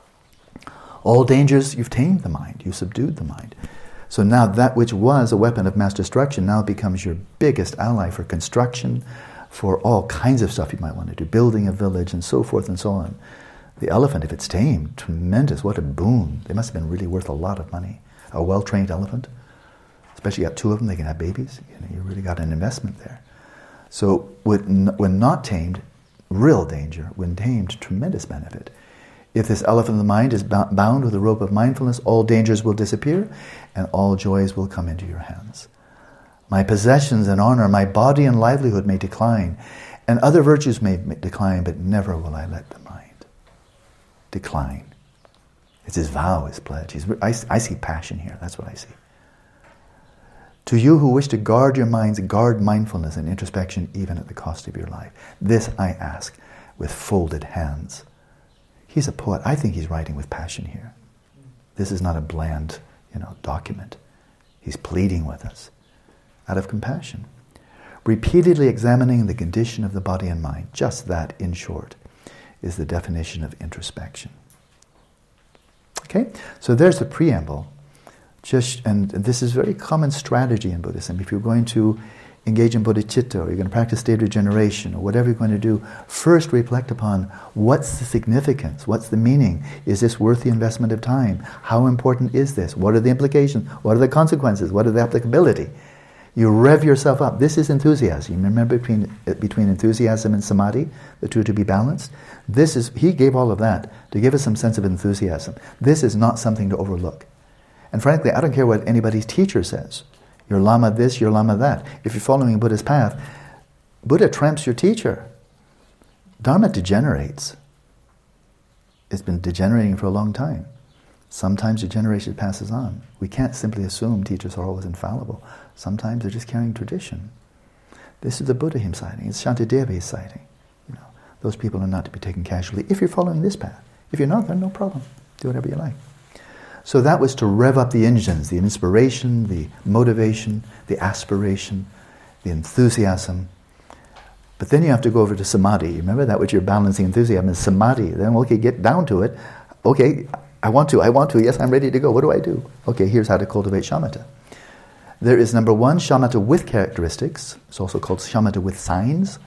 all dangers, you've tamed the mind, you've subdued the mind. So now that which was a weapon of mass destruction now becomes your biggest ally for construction, for all kinds of stuff you might want to do, building a village and so forth and so on. The elephant, if it's tamed, tremendous, what a boon. They must have been really worth a lot of money. A well-trained elephant, especially you got two of them, they can have babies. You know, you really got an investment there. So when, when not tamed, real danger. When tamed, tremendous benefit. If this elephant of the mind is bound with a rope of mindfulness, all dangers will disappear and all joys will come into your hands. My possessions and honor, my body and livelihood may decline, and other virtues may decline, but never will I let the mind decline. It's his vow, his pledge. He's, I, I see passion here, that's what I see. To you who wish to guard your minds, guard mindfulness and introspection even at the cost of your life. This I ask with folded hands. He's a poet. I think he's writing with passion here. This is not a bland, you know, document. He's pleading with us out of compassion. Repeatedly examining the condition of the body and mind. Just that, in short, is the definition of introspection. Okay? So there's the preamble. Just, and this is a very common strategy in Buddhism. If you're going to engage in bodhicitta, or you're going to practice state regeneration, or whatever you're going to do, first reflect upon what's the significance, what's the meaning, is this worth the investment of time, how important is this, what are the implications, what are the consequences, what are the applicability. You rev yourself up. This is enthusiasm. You remember between, between enthusiasm and samadhi, the two to be balanced? This is, he gave all of that to give us some sense of enthusiasm. This is not something to overlook. And frankly, I don't care what anybody's teacher says. Your Lama this, your Lama that. If you're following Buddha's path, Buddha tramps your teacher. Dharma degenerates. It's been degenerating for a long time. Sometimes degeneration passes on. We can't simply assume teachers are always infallible. Sometimes they're just carrying tradition. This is the Buddha him citing. It's Shantideva's citing. You know, those people are not to be taken casually if you're following this path. If you're not, then no problem. Do whatever you like. So that was to rev up the engines, the inspiration, the motivation, the aspiration, the enthusiasm. But then you have to go over to samadhi. Remember that which you're balancing enthusiasm is samadhi. Then, okay, get down to it. Okay, I want to, I want to, yes, I'm ready to go. What do I do? Okay, here's how to cultivate shamatha. There is number one, shamatha with characteristics. It's also called shamatha with signs.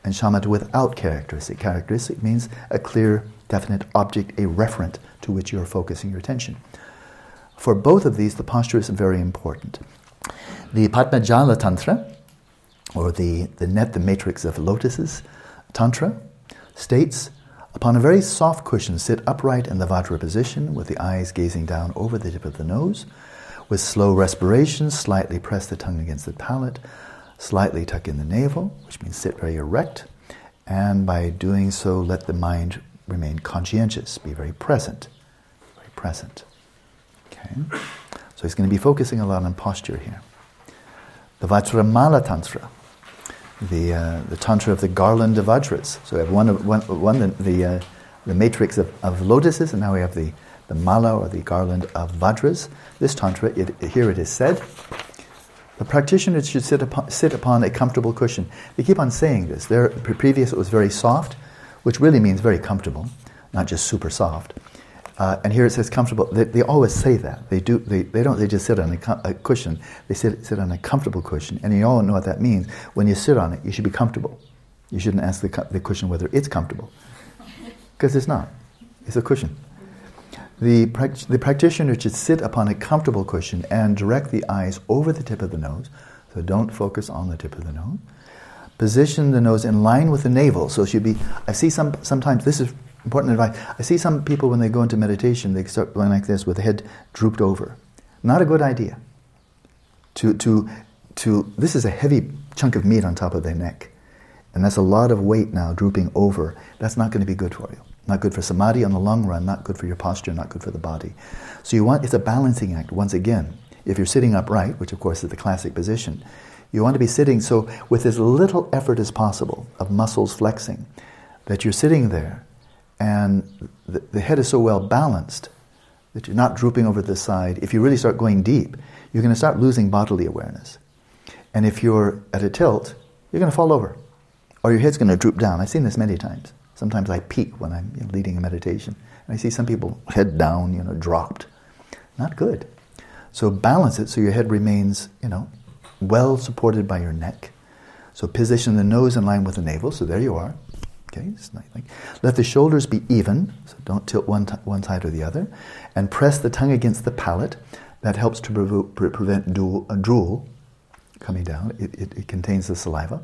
and shamatha without characteristic. Characteristic means a clear, definite object, a referent to which you're focusing your attention. For both of these, the posture is very important. The Padmajala Tantra, or the, the net, the matrix of lotuses, Tantra, states, upon a very soft cushion, sit upright in the Vajra position with the eyes gazing down over the tip of the nose. With slow respiration, slightly press the tongue against the palate, slightly tuck in the navel, which means sit very erect, and by doing so, let the mind remain conscientious, be very present, very present. Okay, so he's going to be focusing a lot on posture here. The Vajramala Tantra, the uh, the tantra of the garland of Vajras. So we have one of one, one the the, uh, the matrix of, of lotuses, and now we have the, the mala or the garland of Vajras. This tantra, it, here it is said, the practitioner should sit upon, sit upon a comfortable cushion. They keep on saying this. There, previous it was very soft, which really means very comfortable, not just super soft. Uh, and here it says comfortable. They, they always say that. They do. They, they don't. They just sit on a, com- a cushion. They sit sit on a comfortable cushion, and you all know what that means. When you sit on it, you should be comfortable. You shouldn't ask the the cushion whether it's comfortable, because it's not. It's a cushion. The pract- the practitioner should sit upon a comfortable cushion and direct the eyes over the tip of the nose. So don't focus on the tip of the nose. Position the nose in line with the navel. So it should be. I see some sometimes this is. Important advice. I see some people when they go into meditation, they start going like this with the head drooped over. Not a good idea. To to to. This is a heavy chunk of meat on top of their neck, and that's a lot of weight now drooping over. That's not going to be good for you. Not good for samadhi on the long run. Not good for your posture. Not good for the body. So you want it's a balancing act. Once again, if you're sitting upright, which of course is the classic position, you want to be sitting so with as little effort as possible of muscles flexing, that you're sitting there. And the, the head is so well balanced that you're not drooping over the side. If you really start going deep, you're going to start losing bodily awareness. And if you're at a tilt, you're going to fall over. Or your head's going to droop down. I've seen this many times. Sometimes I peek when I'm you know, leading a meditation. And I see some people head down, you know, dropped. Not good. So balance it so your head remains, you know, well supported by your neck. So position the nose in line with the navel. So there you are. Okay, it's nice. Let the shoulders be even, so don't tilt one t- one side or the other, and press the tongue against the palate. That helps to pre- pre- prevent drool, uh, drool coming down. It, it, it contains the saliva.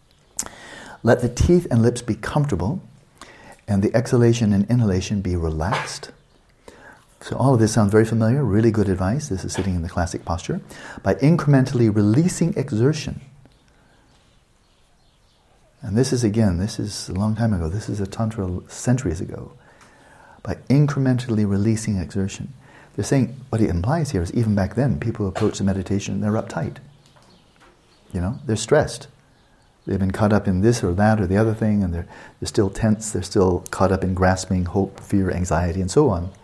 Let the teeth and lips be comfortable, and the exhalation and inhalation be relaxed. So all of this sounds very familiar, really good advice. This is sitting in the classic posture. By incrementally releasing exertion. And this is, again, this is a long time ago. This is a tantra centuries ago. By incrementally releasing exertion. They're saying, what it implies here is even back then, people approach the meditation and they're uptight. You know, they're stressed. They've been caught up in this or that or the other thing, and they're, they're still tense, they're still caught up in grasping, hope, fear, anxiety, and so on.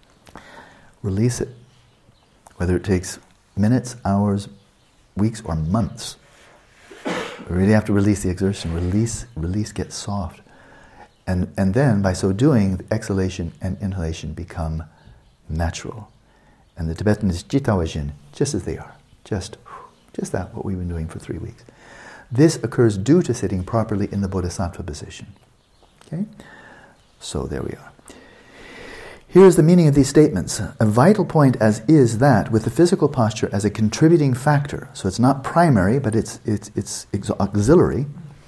Release it. Whether it takes minutes, hours, weeks, or months. You really have to release the exertion. Release, release, get soft. And and then, by so doing, the exhalation and inhalation become natural. And the Tibetan is Jitawajin, just as they are. Just, just that, what we've been doing for three weeks. This occurs due to sitting properly in the Bodhisattva position. Okay? So there we are. Here's the meaning of these statements. A vital point as is that with the physical posture as a contributing factor, so it's not primary, but it's it's it's auxiliary,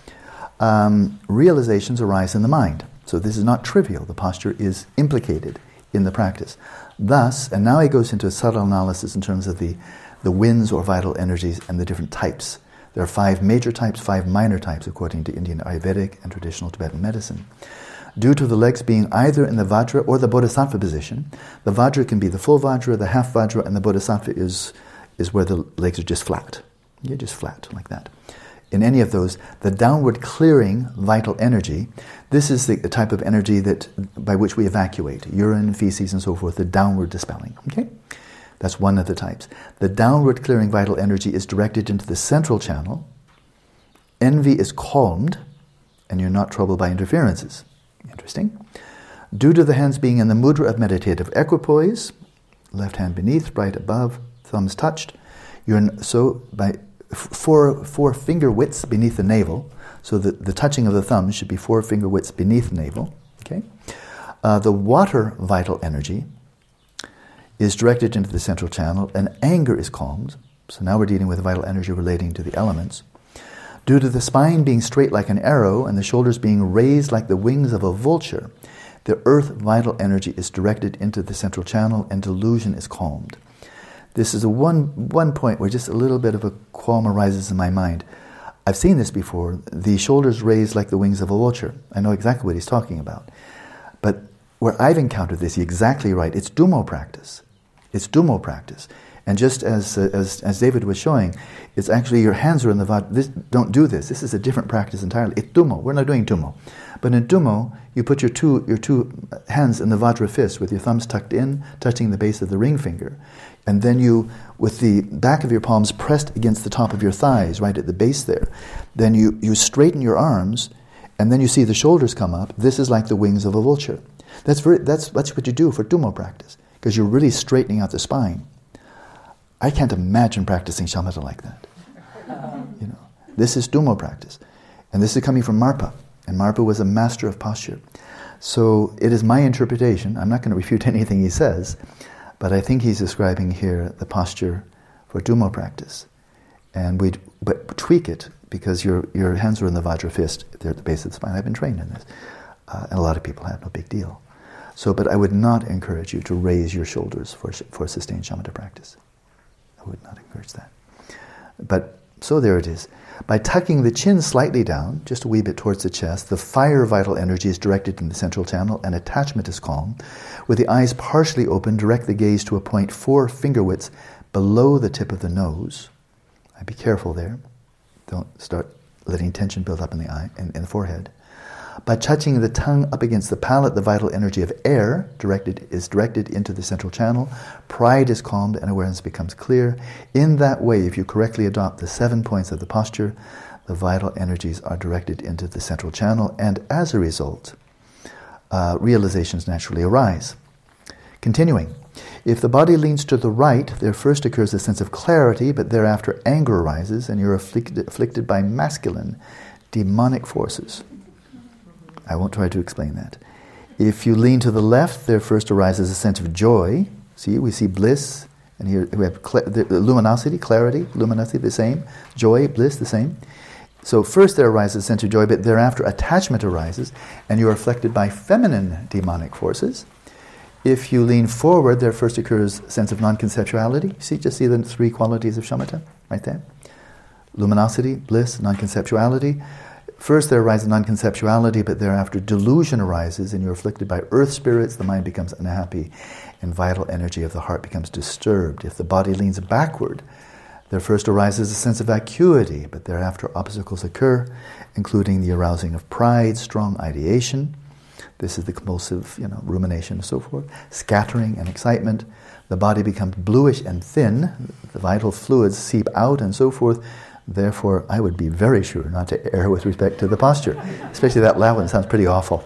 um, realizations arise in the mind. So this is not trivial. The posture is implicated in the practice. Thus, and now he goes into a subtle analysis in terms of the, the winds or vital energies and the different types. There are five major types, five minor types, according to Indian Ayurvedic and traditional Tibetan medicine. Due to the legs being either in the Vajra or the Bodhisattva position, the Vajra can be the full Vajra, the half Vajra, and the Bodhisattva is, is where the legs are just flat. Yeah, just flat, like that. In any of those, the downward clearing vital energy, this is the, the type of energy that by which we evacuate, urine, feces, and so forth, the downward dispelling. Okay? That's one of the types. The downward clearing vital energy is directed into the central channel. Envy is calmed, and you're not troubled by interferences. Interesting. Due to the hands being in the mudra of meditative equipoise, left hand beneath, right above, thumbs touched, you're so by four four finger widths beneath the navel, So the, the touching of the thumbs should be four finger widths beneath the navel. Okay? Uh, the water vital energy is directed into the central channel, and anger is calmed. So now we're dealing with vital energy relating to the elements. Due to the spine being straight like an arrow and the shoulders being raised like the wings of a vulture, the earth vital energy is directed into the central channel and delusion is calmed. This is a one, one point where just a little bit of a qualm arises in my mind. I've seen this before, the shoulders raised like the wings of a vulture. I know exactly what he's talking about. But where I've encountered this, you're exactly right, it's Dumo practice. It's Dumo practice. And just as, uh, as as David was showing, it's actually your hands are in the Vajra. This, don't do this. This is a different practice entirely. It's Dumo. We're not doing Dumo. But in Dumo, you put your two your two hands in the Vajra fist with your thumbs tucked in, touching the base of the ring finger. And then you, with the back of your palms pressed against the top of your thighs, right at the base there, then you, you straighten your arms, and then you see the shoulders come up. This is like the wings of a vulture. That's very, that's that's what you do for Dumo practice, because you're really straightening out the spine. I can't imagine practicing shamatha like that. You know, this is Dumo practice, and this is coming from Marpa, and Marpa was a master of posture. So it is my interpretation. I'm not going to refute anything he says, but I think he's describing here the posture for Dumo practice, and we but tweak it because your your hands are in the Vajra fist. They're at the base of the spine. I've been trained in this, uh, and a lot of people have. No big deal. So, but I would not encourage you to raise your shoulders for for sustained shamatha practice. I would not encourage that. But, so there it is. By tucking the chin slightly down, just a wee bit towards the chest, the fire vital energy is directed in the central channel and attachment is calm. With the eyes partially open, direct the gaze to a point four finger widths below the tip of the nose. I'd be careful there. Don't start letting tension build up in the eye, in, in the forehead. By touching the tongue up against the palate, the vital energy of air directed is directed into the central channel. Pride is calmed and awareness becomes clear. In that way, if you correctly adopt the seven points of the posture, the vital energies are directed into the central channel, and as a result, uh, realizations naturally arise. Continuing, if the body leans to the right, there first occurs a sense of clarity, but thereafter anger arises, and you're afflicted, afflicted by masculine, demonic forces. I won't try to explain that. If you lean to the left, there first arises a sense of joy. See, we see bliss, and here we have cl- the luminosity, clarity, luminosity, the same. Joy, bliss, the same. So first there arises a sense of joy, but thereafter attachment arises, and you are afflicted by feminine demonic forces. If you lean forward, there first occurs a sense of non-conceptuality. See, just see the three qualities of shamatha, right there. Luminosity, bliss, non-conceptuality. First there arises non-conceptuality, but thereafter delusion arises, and you're afflicted by earth spirits, the mind becomes unhappy, and vital energy of the heart becomes disturbed. If the body leans backward, there first arises a sense of vacuity, but thereafter obstacles occur, including the arousing of pride, strong ideation. This is the compulsive, you know, rumination and so forth, scattering and excitement. The body becomes bluish and thin, the vital fluids seep out and so forth. Therefore, I would be very sure not to err with respect to the posture. Especially that loud one sounds pretty awful.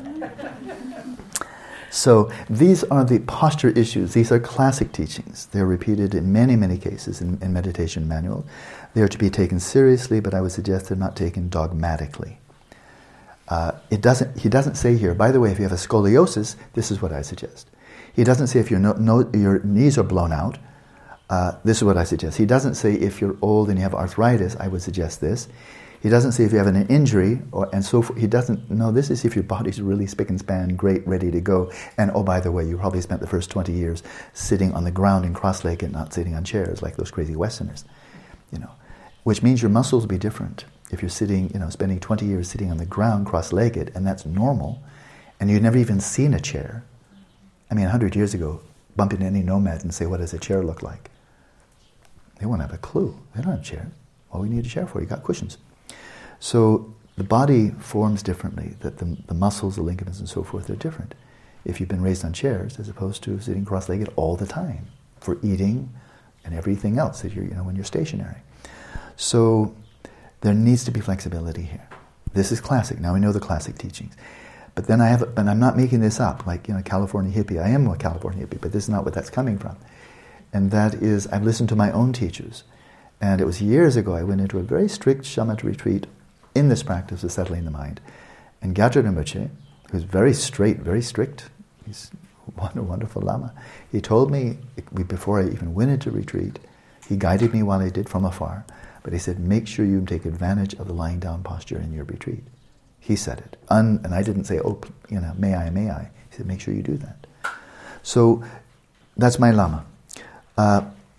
So these are the posture issues. These are classic teachings. They're repeated in many, many cases in, in meditation manuals. They are to be taken seriously, but I would suggest they're not taken dogmatically. Uh, it doesn't. He doesn't say here, by the way, if you have a scoliosis, this is what I suggest. He doesn't say if your, no, no, your knees are blown out, Uh, this is what I suggest. He doesn't say if you're old and you have arthritis, I would suggest this. He doesn't say if you have an injury or and so forth. He doesn't, no, this is if your body's really spick and span, great, ready to go. And oh, by the way, you probably spent the first twenty years sitting on the ground and cross-legged, not sitting on chairs like those crazy Westerners, you know. Which means your muscles will be different. If you're sitting, you know, spending twenty years sitting on the ground cross-legged, and that's normal, and you've never even seen a chair. I mean, a hundred years ago, bump into any nomad and say, what does a chair look like? They won't have a clue. They don't have chairs. All we need a chair for, you got cushions. So the body forms differently. That the, the muscles, the ligaments, and so forth are different. If you've been raised on chairs, as opposed to sitting cross-legged all the time for eating and everything else that you're, you know, when you're stationary. So there needs to be flexibility here. This is classic. Now we know the classic teachings. But then I have, and I'm not making this up, like, you know, California hippie. I am a California hippie, but this is not what that's coming from. And that is, I've listened to my own teachers. And it was years ago, I went into a very strict shamatha retreat in this practice of settling the mind. And Gyatso Rinpoche, who's very straight, very strict, he's a wonderful Lama, he told me, before I even went into retreat, he guided me while I did from afar, but he said, make sure you take advantage of the lying down posture in your retreat. He said it. Un, and I didn't say, oh, you know, may I, may I. He said, make sure you do that. So that's my Lama. Uh,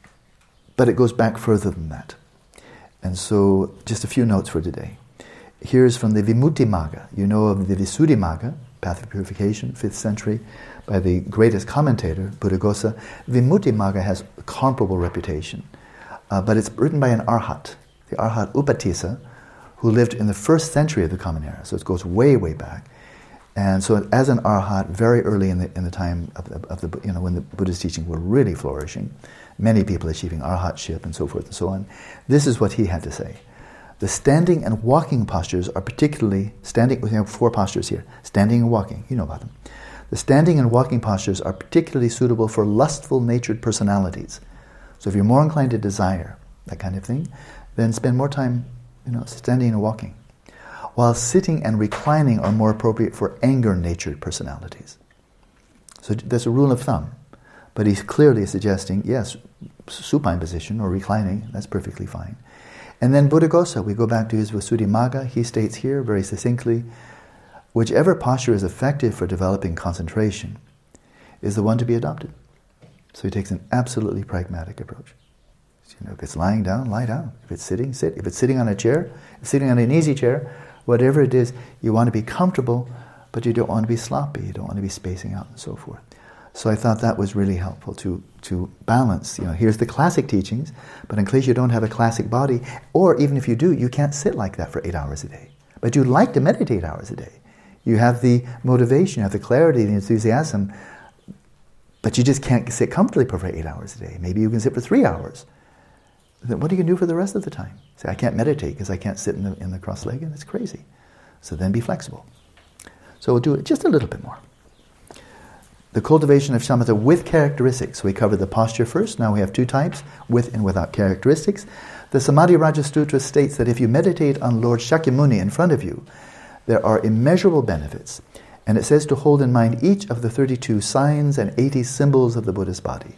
but it goes back further than that. And so just a few notes for today. Here's from the Vimuttimagga. You know of the Visuddhimagga, Path of Purification, fifth century, by the greatest commentator, Buddhaghosa. Vimuttimagga has a comparable reputation. Uh, but it's written by an Arhat, the Arhat Upatissa, who lived in the first century of the Common Era. So it goes way, way back. And so as an Arhat, very early in the in the time of the, of the you know, when the Buddha's teachings were really flourishing, many people achieving Arhatship and so forth and so on, this is what he had to say. The standing and walking postures are particularly, standing, we have four postures here, standing and walking, you know about them. The standing and walking postures are particularly suitable for lustful natured personalities. So if you're more inclined to desire that kind of thing, then spend more time, you know, standing and walking. While sitting and reclining are more appropriate for anger-natured personalities. So that's a rule of thumb. But he's clearly suggesting, yes, supine position or reclining, that's perfectly fine. And then Buddhaghosa, we go back to his Visuddhimagga, he states here very succinctly, whichever posture is effective for developing concentration is the one to be adopted. So he takes an absolutely pragmatic approach. You know, if it's lying down, lie down. If it's sitting, sit. If it's sitting on a chair, if sitting on an easy chair, whatever it is, you want to be comfortable, but you don't want to be sloppy. You don't want to be spacing out and so forth. So I thought that was really helpful to to balance. You know, here's the classic teachings, but in case you don't have a classic body, or even if you do, you can't sit like that for eight hours a day. But you like to meditate hours a day. You have the motivation, you have the clarity, the enthusiasm, but you just can't sit comfortably for eight hours a day. Maybe you can sit for three hours. Then what are you going to do for the rest of the time? Say, I can't meditate because I can't sit in the, in the cross-legged. That's crazy. So then be flexible. So we'll do it just a little bit more. The cultivation of shamatha with characteristics. So we covered the posture first. Now we have two types, with and without characteristics. The Samadhi Raja Sutra states that if you meditate on Lord Shakyamuni in front of you, there are immeasurable benefits. And it says to hold in mind each of the thirty-two signs and eighty symbols of the Buddha's body.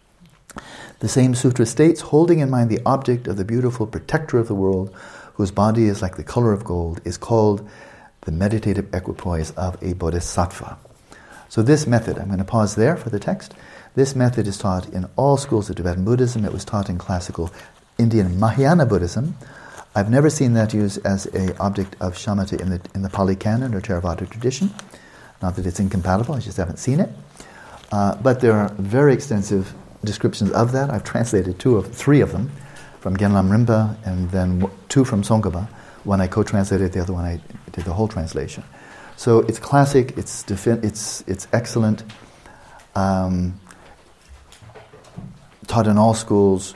The same sutra states, holding in mind the object of the beautiful protector of the world, whose body is like the color of gold, is called the meditative equipoise of a bodhisattva. So this method, I'm going to pause there for the text. This method is taught in all schools of Tibetan Buddhism. It was taught in classical Indian Mahayana Buddhism. I've never seen that used as an object of shamatha in the in the Pali Canon or Theravada tradition. Not that it's incompatible, I just haven't seen it. Uh, but there are very extensive descriptions of that. I've translated two of three of them from Genlam Rinpa, and then two from Tsongkhapa. One I co-translated, the other one I did the whole translation. So it's classic, it's defi- it's it's excellent, um, taught in all schools,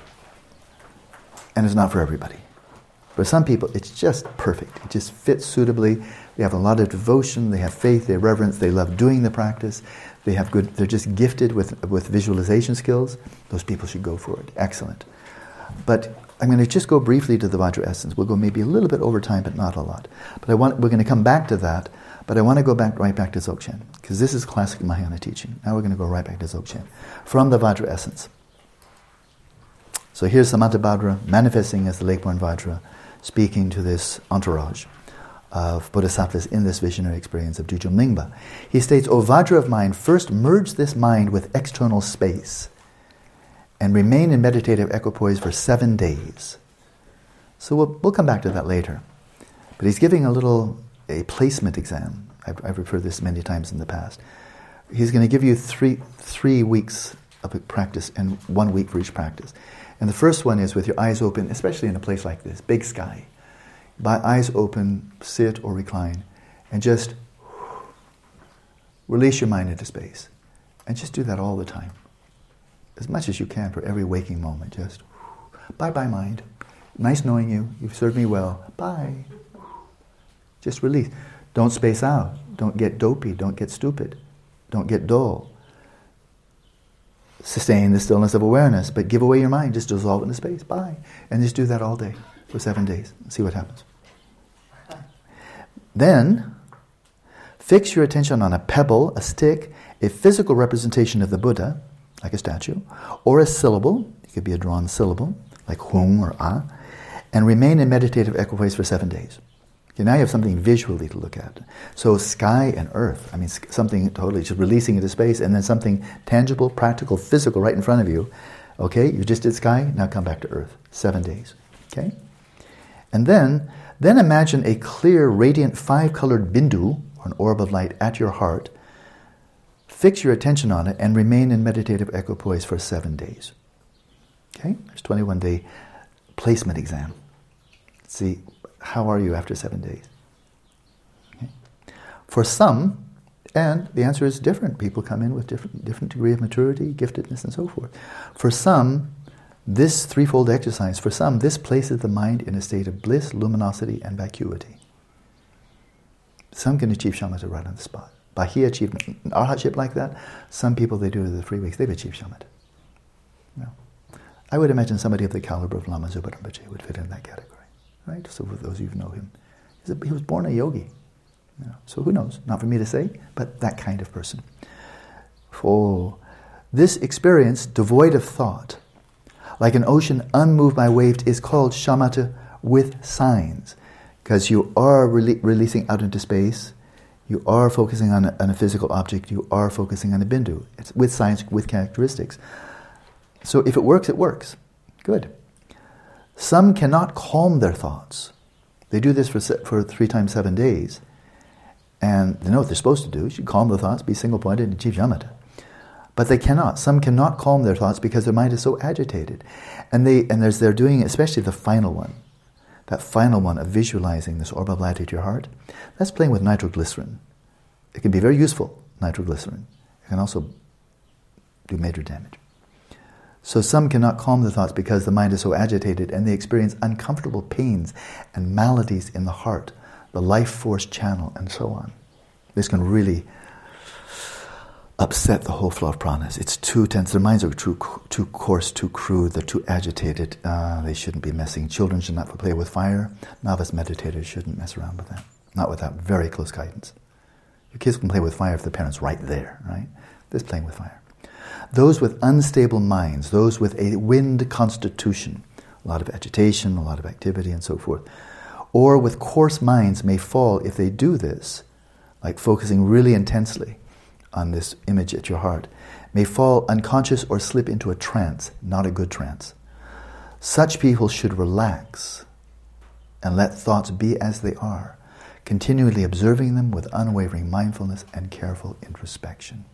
and it's not for everybody. For some people, it's just perfect. It just fits suitably. They have a lot of devotion, they have faith, they reverence, they love doing the practice. They have good. They're just gifted with with visualization skills. Those people should go for it. Excellent. But I'm going to just go briefly to the Vajra essence. We'll go maybe a little bit over time, but not a lot. But I want we're going to come back to that. But I want to go back right back to Dzogchen, because this is classic Mahayana teaching. Now we're going to go right back to Dzogchen from the Vajra essence. So here's Samantabhadra manifesting as the lake-born Vajra, speaking to this entourage of bodhisattvas in this visionary experience of Dujum Lingpa. He states, O Vajra of mind, first merge this mind with external space and remain in meditative equipoise for seven days. So we'll, we'll come back to that later. But he's giving a little, a placement exam. I've, I've referred to this many times in the past. He's going to give you three, three weeks of practice and one week for each practice. And the first one is with your eyes open, especially in a place like this, big sky. By eyes open, sit or recline, and just release your mind into space. And just do that all the time. As much as you can for every waking moment. Just, bye-bye mind. Nice knowing you. You've served me well. Bye. Just release. Don't space out. Don't get dopey. Don't get stupid. Don't get dull. Sustain the stillness of awareness, but give away your mind. Just dissolve into space. Bye. And just do that all day for seven days. See what happens. Then, fix your attention on a pebble, a stick, a physical representation of the Buddha, like a statue, or a syllable, it could be a drawn syllable, like hung or ah, and remain in meditative equipoise for seven days. Okay, now you have something visually to look at. So sky and earth, I mean something totally just releasing into space, and then something tangible, practical, physical right in front of you. Okay, you just did sky, now come back to earth. Seven days. Okay? And then, then imagine a clear, radiant, five-colored bindu, or an orb of light, at your heart. Fix your attention on it and remain in meditative equipoise for seven days. Okay? There's twenty-one day placement exam. See, how are you after seven days? Okay. For some, and the answer is different. People come in with different different degree of maturity, giftedness, and so forth. For some, this threefold exercise, for some, this places the mind in a state of bliss, luminosity, and vacuity. Some can achieve shamatha right on the spot. Bahiya achievement, arhatship like that, some people, they do it in the three weeks, they've achieved shamatha. No. I would imagine somebody of the caliber of Lama Zopa Rinpoche would fit in that category. Right? So for those of you who know him, he's a, he was born a yogi. You know, so who knows? Not for me to say, but that kind of person. For this experience, devoid of thought, like an ocean unmoved by waves, is called shamatha with signs, because you are rele- releasing out into space, you are focusing on a, on a physical object, you are focusing on a bindu. It's with signs, with characteristics. So if it works, it works. Good. Some cannot calm their thoughts. They do this for for three times seven days, and they know what they're supposed to do. You should calm the thoughts, be single-pointed, and achieve shamatha. But they cannot. Some cannot calm their thoughts because their mind is so agitated. And they and there's they're doing, especially the final one, that final one of visualizing this orb of light at your heart, that's playing with nitroglycerin. It can be very useful, nitroglycerin. It can also do major damage. So some cannot calm the thoughts because the mind is so agitated, and they experience uncomfortable pains and maladies in the heart, the life force channel, and so on. This can really upset the whole flow of pranas. It's too tense. Their minds are too too coarse, too crude. They're too agitated. Uh, they shouldn't be messing. Children should not play with fire. Novice meditators shouldn't mess around with that. Not without very close guidance. Your kids can play with fire if the parent's right there, right? This playing with fire. Those with unstable minds, those with a wind constitution, a lot of agitation, a lot of activity, and so forth, or with coarse minds may fall if they do this, like focusing really intensely on this image at your heart, may fall unconscious or slip into a trance, not a good trance. Such people should relax and let thoughts be as they are, continually observing them with unwavering mindfulness and careful introspection.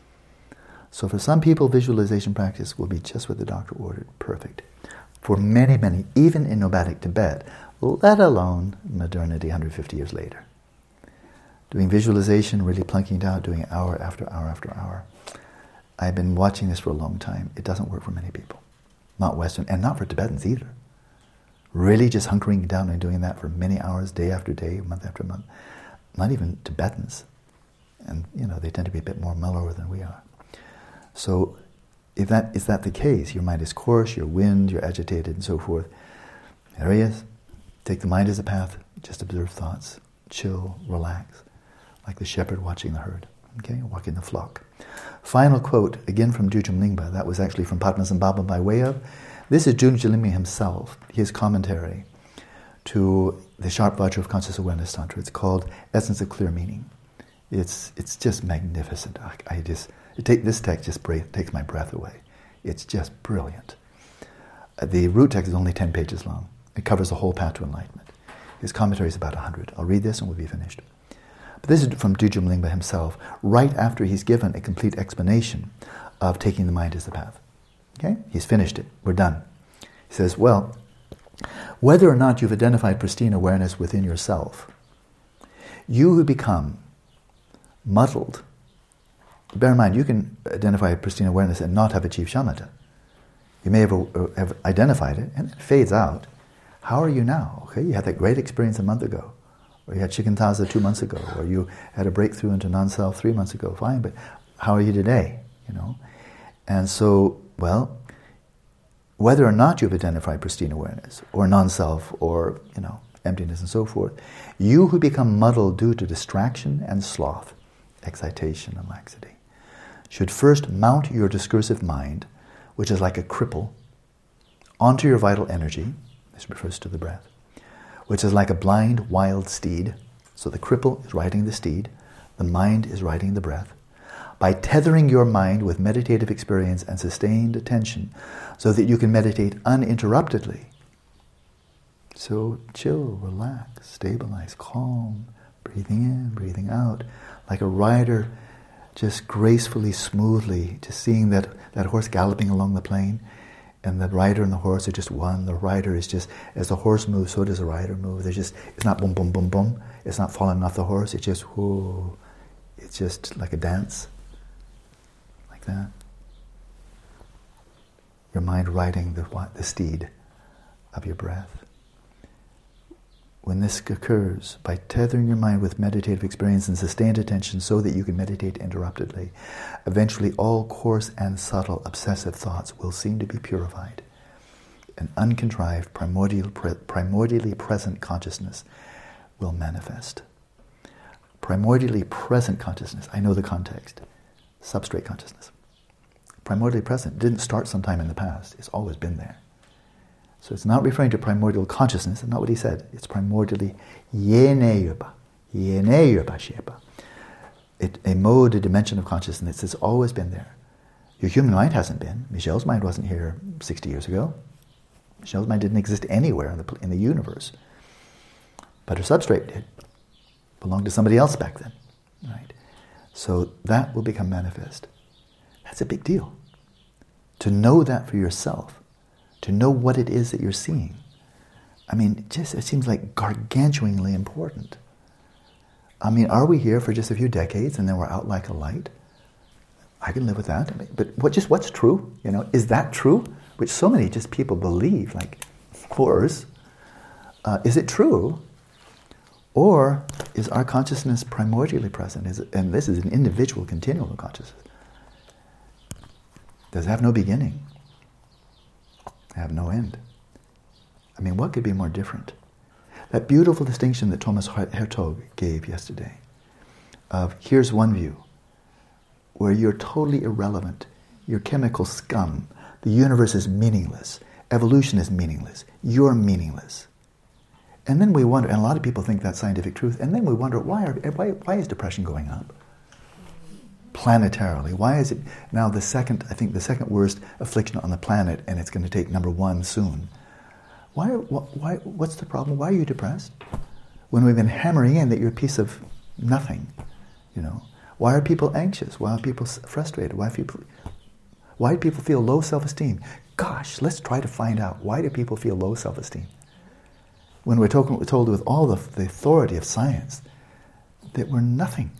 So for some people, visualization practice will be just what the doctor ordered, perfect. For many, many, even in nomadic Tibet, let alone modernity one hundred fifty years later. Doing visualization, really plunking it out, doing it hour after hour after hour. I've been watching this for a long time. It doesn't work for many people. Not Western, and not for Tibetans either. Really just hunkering down and doing that for many hours, day after day, month after month. Not even Tibetans. And, you know, they tend to be a bit more mellower than we are. So, if that is that the case, your mind is coarse, you're wind, you're agitated, and so forth. There he is. Take the mind as a path. Just observe thoughts. Chill, relax. Like the shepherd watching the herd. Okay, walking the flock. Final quote, again from Dudjom Lingpa. That was actually from Padmasambhava by way of. This is Dudjom Lingpa himself, his commentary to the Sharp Vajra of Conscious Awareness Tantra. It's called Essence of Clear Meaning. It's it's just magnificent. I, I just it take this text just breath, takes my breath away. It's just brilliant. Uh, the root text is only ten pages long. It covers the whole path to enlightenment. His commentary is about one hundred. I'll read this and we'll be finished. But this is from Dudjom Lingpa himself, right after he's given a complete explanation of taking the mind as the path. Okay? He's finished it. We're done. He says, well, whether or not you've identified pristine awareness within yourself, you who become muddled, bear in mind, you can identify pristine awareness and not have achieved shamatha. You may have, uh, have identified it and it fades out. How are you now? Okay, you had that great experience a month ago, or you had shikantaza two months ago, or you had a breakthrough into non-self three months ago. Fine, but how are you today? You know, and so, well, whether or not you've identified pristine awareness or non-self or you know emptiness, and so forth. You who become muddled due to distraction and sloth, excitation and laxity, should first mount your discursive mind, which is like a cripple, onto your vital energy, this refers to the breath, which is like a blind, wild steed. So the cripple is riding the steed, the mind is riding the breath. By tethering your mind with meditative experience and sustained attention so that you can meditate uninterruptedly. So chill, relax, stabilize, calm, breathing in, breathing out, like a rider just gracefully, smoothly, just seeing that, that horse galloping along the plain, and the rider and the horse are just one. The rider is just, as the horse moves, so does the rider move. There's just, it's not boom, boom, boom, boom. It's not falling off the horse. It's just, whoo. It's just like a dance. Like that. Your mind riding the, the steed of your breath. When this occurs, by tethering your mind with meditative experience and sustained attention so that you can meditate interruptedly, eventually all coarse and subtle obsessive thoughts will seem to be purified. An uncontrived, primordial, pre- primordially present consciousness will manifest. Primordially present consciousness, I know the context. Substrate consciousness. Primordially present didn't start sometime in the past. It's always been there. So it's not referring to primordial consciousness, that's not what he said. It's primordially yeneyupa, yeneyupa shepa. It, a mode, a dimension of consciousness that's always been there. Your human mind hasn't been. Michelle's mind wasn't here sixty years ago. Michelle's mind didn't exist anywhere in the, in the universe. But her substrate did. Belonged to somebody else back then. Right? So that will become manifest. That's a big deal. To know that for yourself. To know what it is that you're seeing. I mean, it just it seems like gargantuanly important. I mean, are we here for just a few decades and then we're out like a light? I can live with that. I mean, but what just what's true? You know, is that true? Which so many just people believe, like, of course. Uh, is it true? Or is our consciousness primordially present? Is it, and this is an individual continuum of consciousness. Does it have no beginning? Have no end. I mean, what could be more different? That beautiful distinction that Thomas Hertog gave yesterday of here's one view where you're totally irrelevant, you're chemical scum, the universe is meaningless, evolution is meaningless, you're meaningless. And then we wonder, and a lot of people think that's scientific truth, and then we wonder why, are, why, why is depression going up? Planetarily. Why is it now the second, I think the second worst affliction on the planet, and it's going to take number one soon? Why, why, what's the problem? Why are you depressed? When we've been hammering in that you're a piece of nothing, you know. Why are people anxious? Why are people frustrated? Why, people, why do people feel low self-esteem? Gosh, let's try to find out. Why do people feel low self-esteem? When we're, talking, we're told with all the, the authority of science that we're nothing.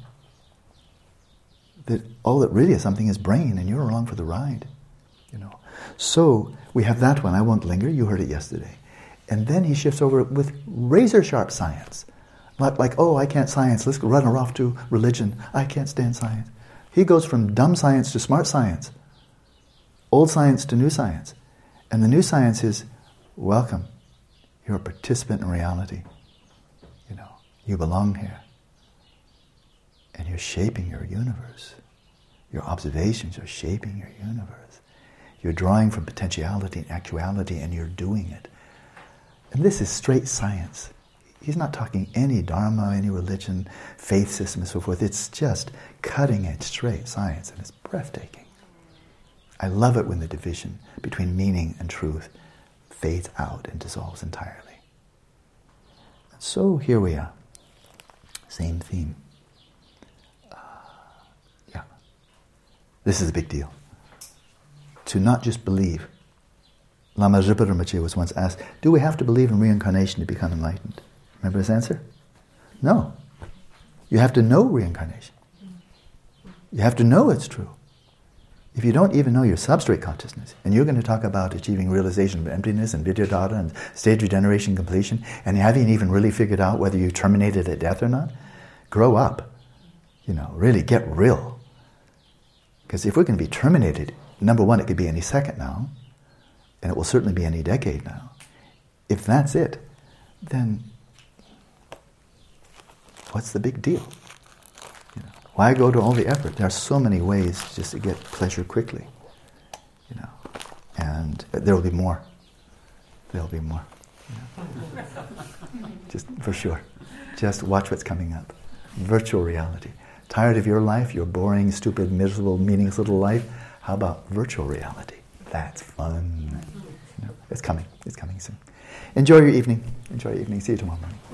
That all that really is something is brain, and you're along for the ride, you know. So we have that one. I won't linger. You heard it yesterday. And then he shifts over with razor-sharp science. Not like, oh, I can't science. Let's run her off to religion. I can't stand science. He goes from dumb science to smart science. Old science to new science. And the new science is, welcome. You're a participant in reality. You know, you belong here. And you're shaping your universe. Your observations are shaping your universe. You're drawing from potentiality and actuality, and you're doing it. And this is straight science. He's not talking any dharma, any religion, faith system, and so forth. It's just cutting-edge, straight science, and it's breathtaking. I love it when the division between meaning and truth fades out and dissolves entirely. And so here we are. Same theme. This is a big deal. To not just believe. Lama Rinpoche Rinpoche was once asked, do we have to believe in reincarnation to become enlightened? Remember his answer? No. You have to know reincarnation. You have to know it's true. If you don't even know your substrate consciousness, and you're going to talk about achieving realization of emptiness and vidyadhara and stage regeneration completion, and you haven't even really figured out whether you terminated at death or not, grow up. You know, really get real. Because if we're going to be terminated, number one, it could be any second now, and it will certainly be any decade now. If that's it, then What's the big deal? You know, why go to all the effort? There are so many ways just to get pleasure quickly. You know, and there will be more. There will be more. You know. Just for sure. Just watch what's coming up. Virtual reality. Tired of your life, your boring, stupid, miserable, meaningless little life? How about virtual reality? That's fun. You know, it's coming. It's coming soon. Enjoy your evening. Enjoy your evening. See you tomorrow morning.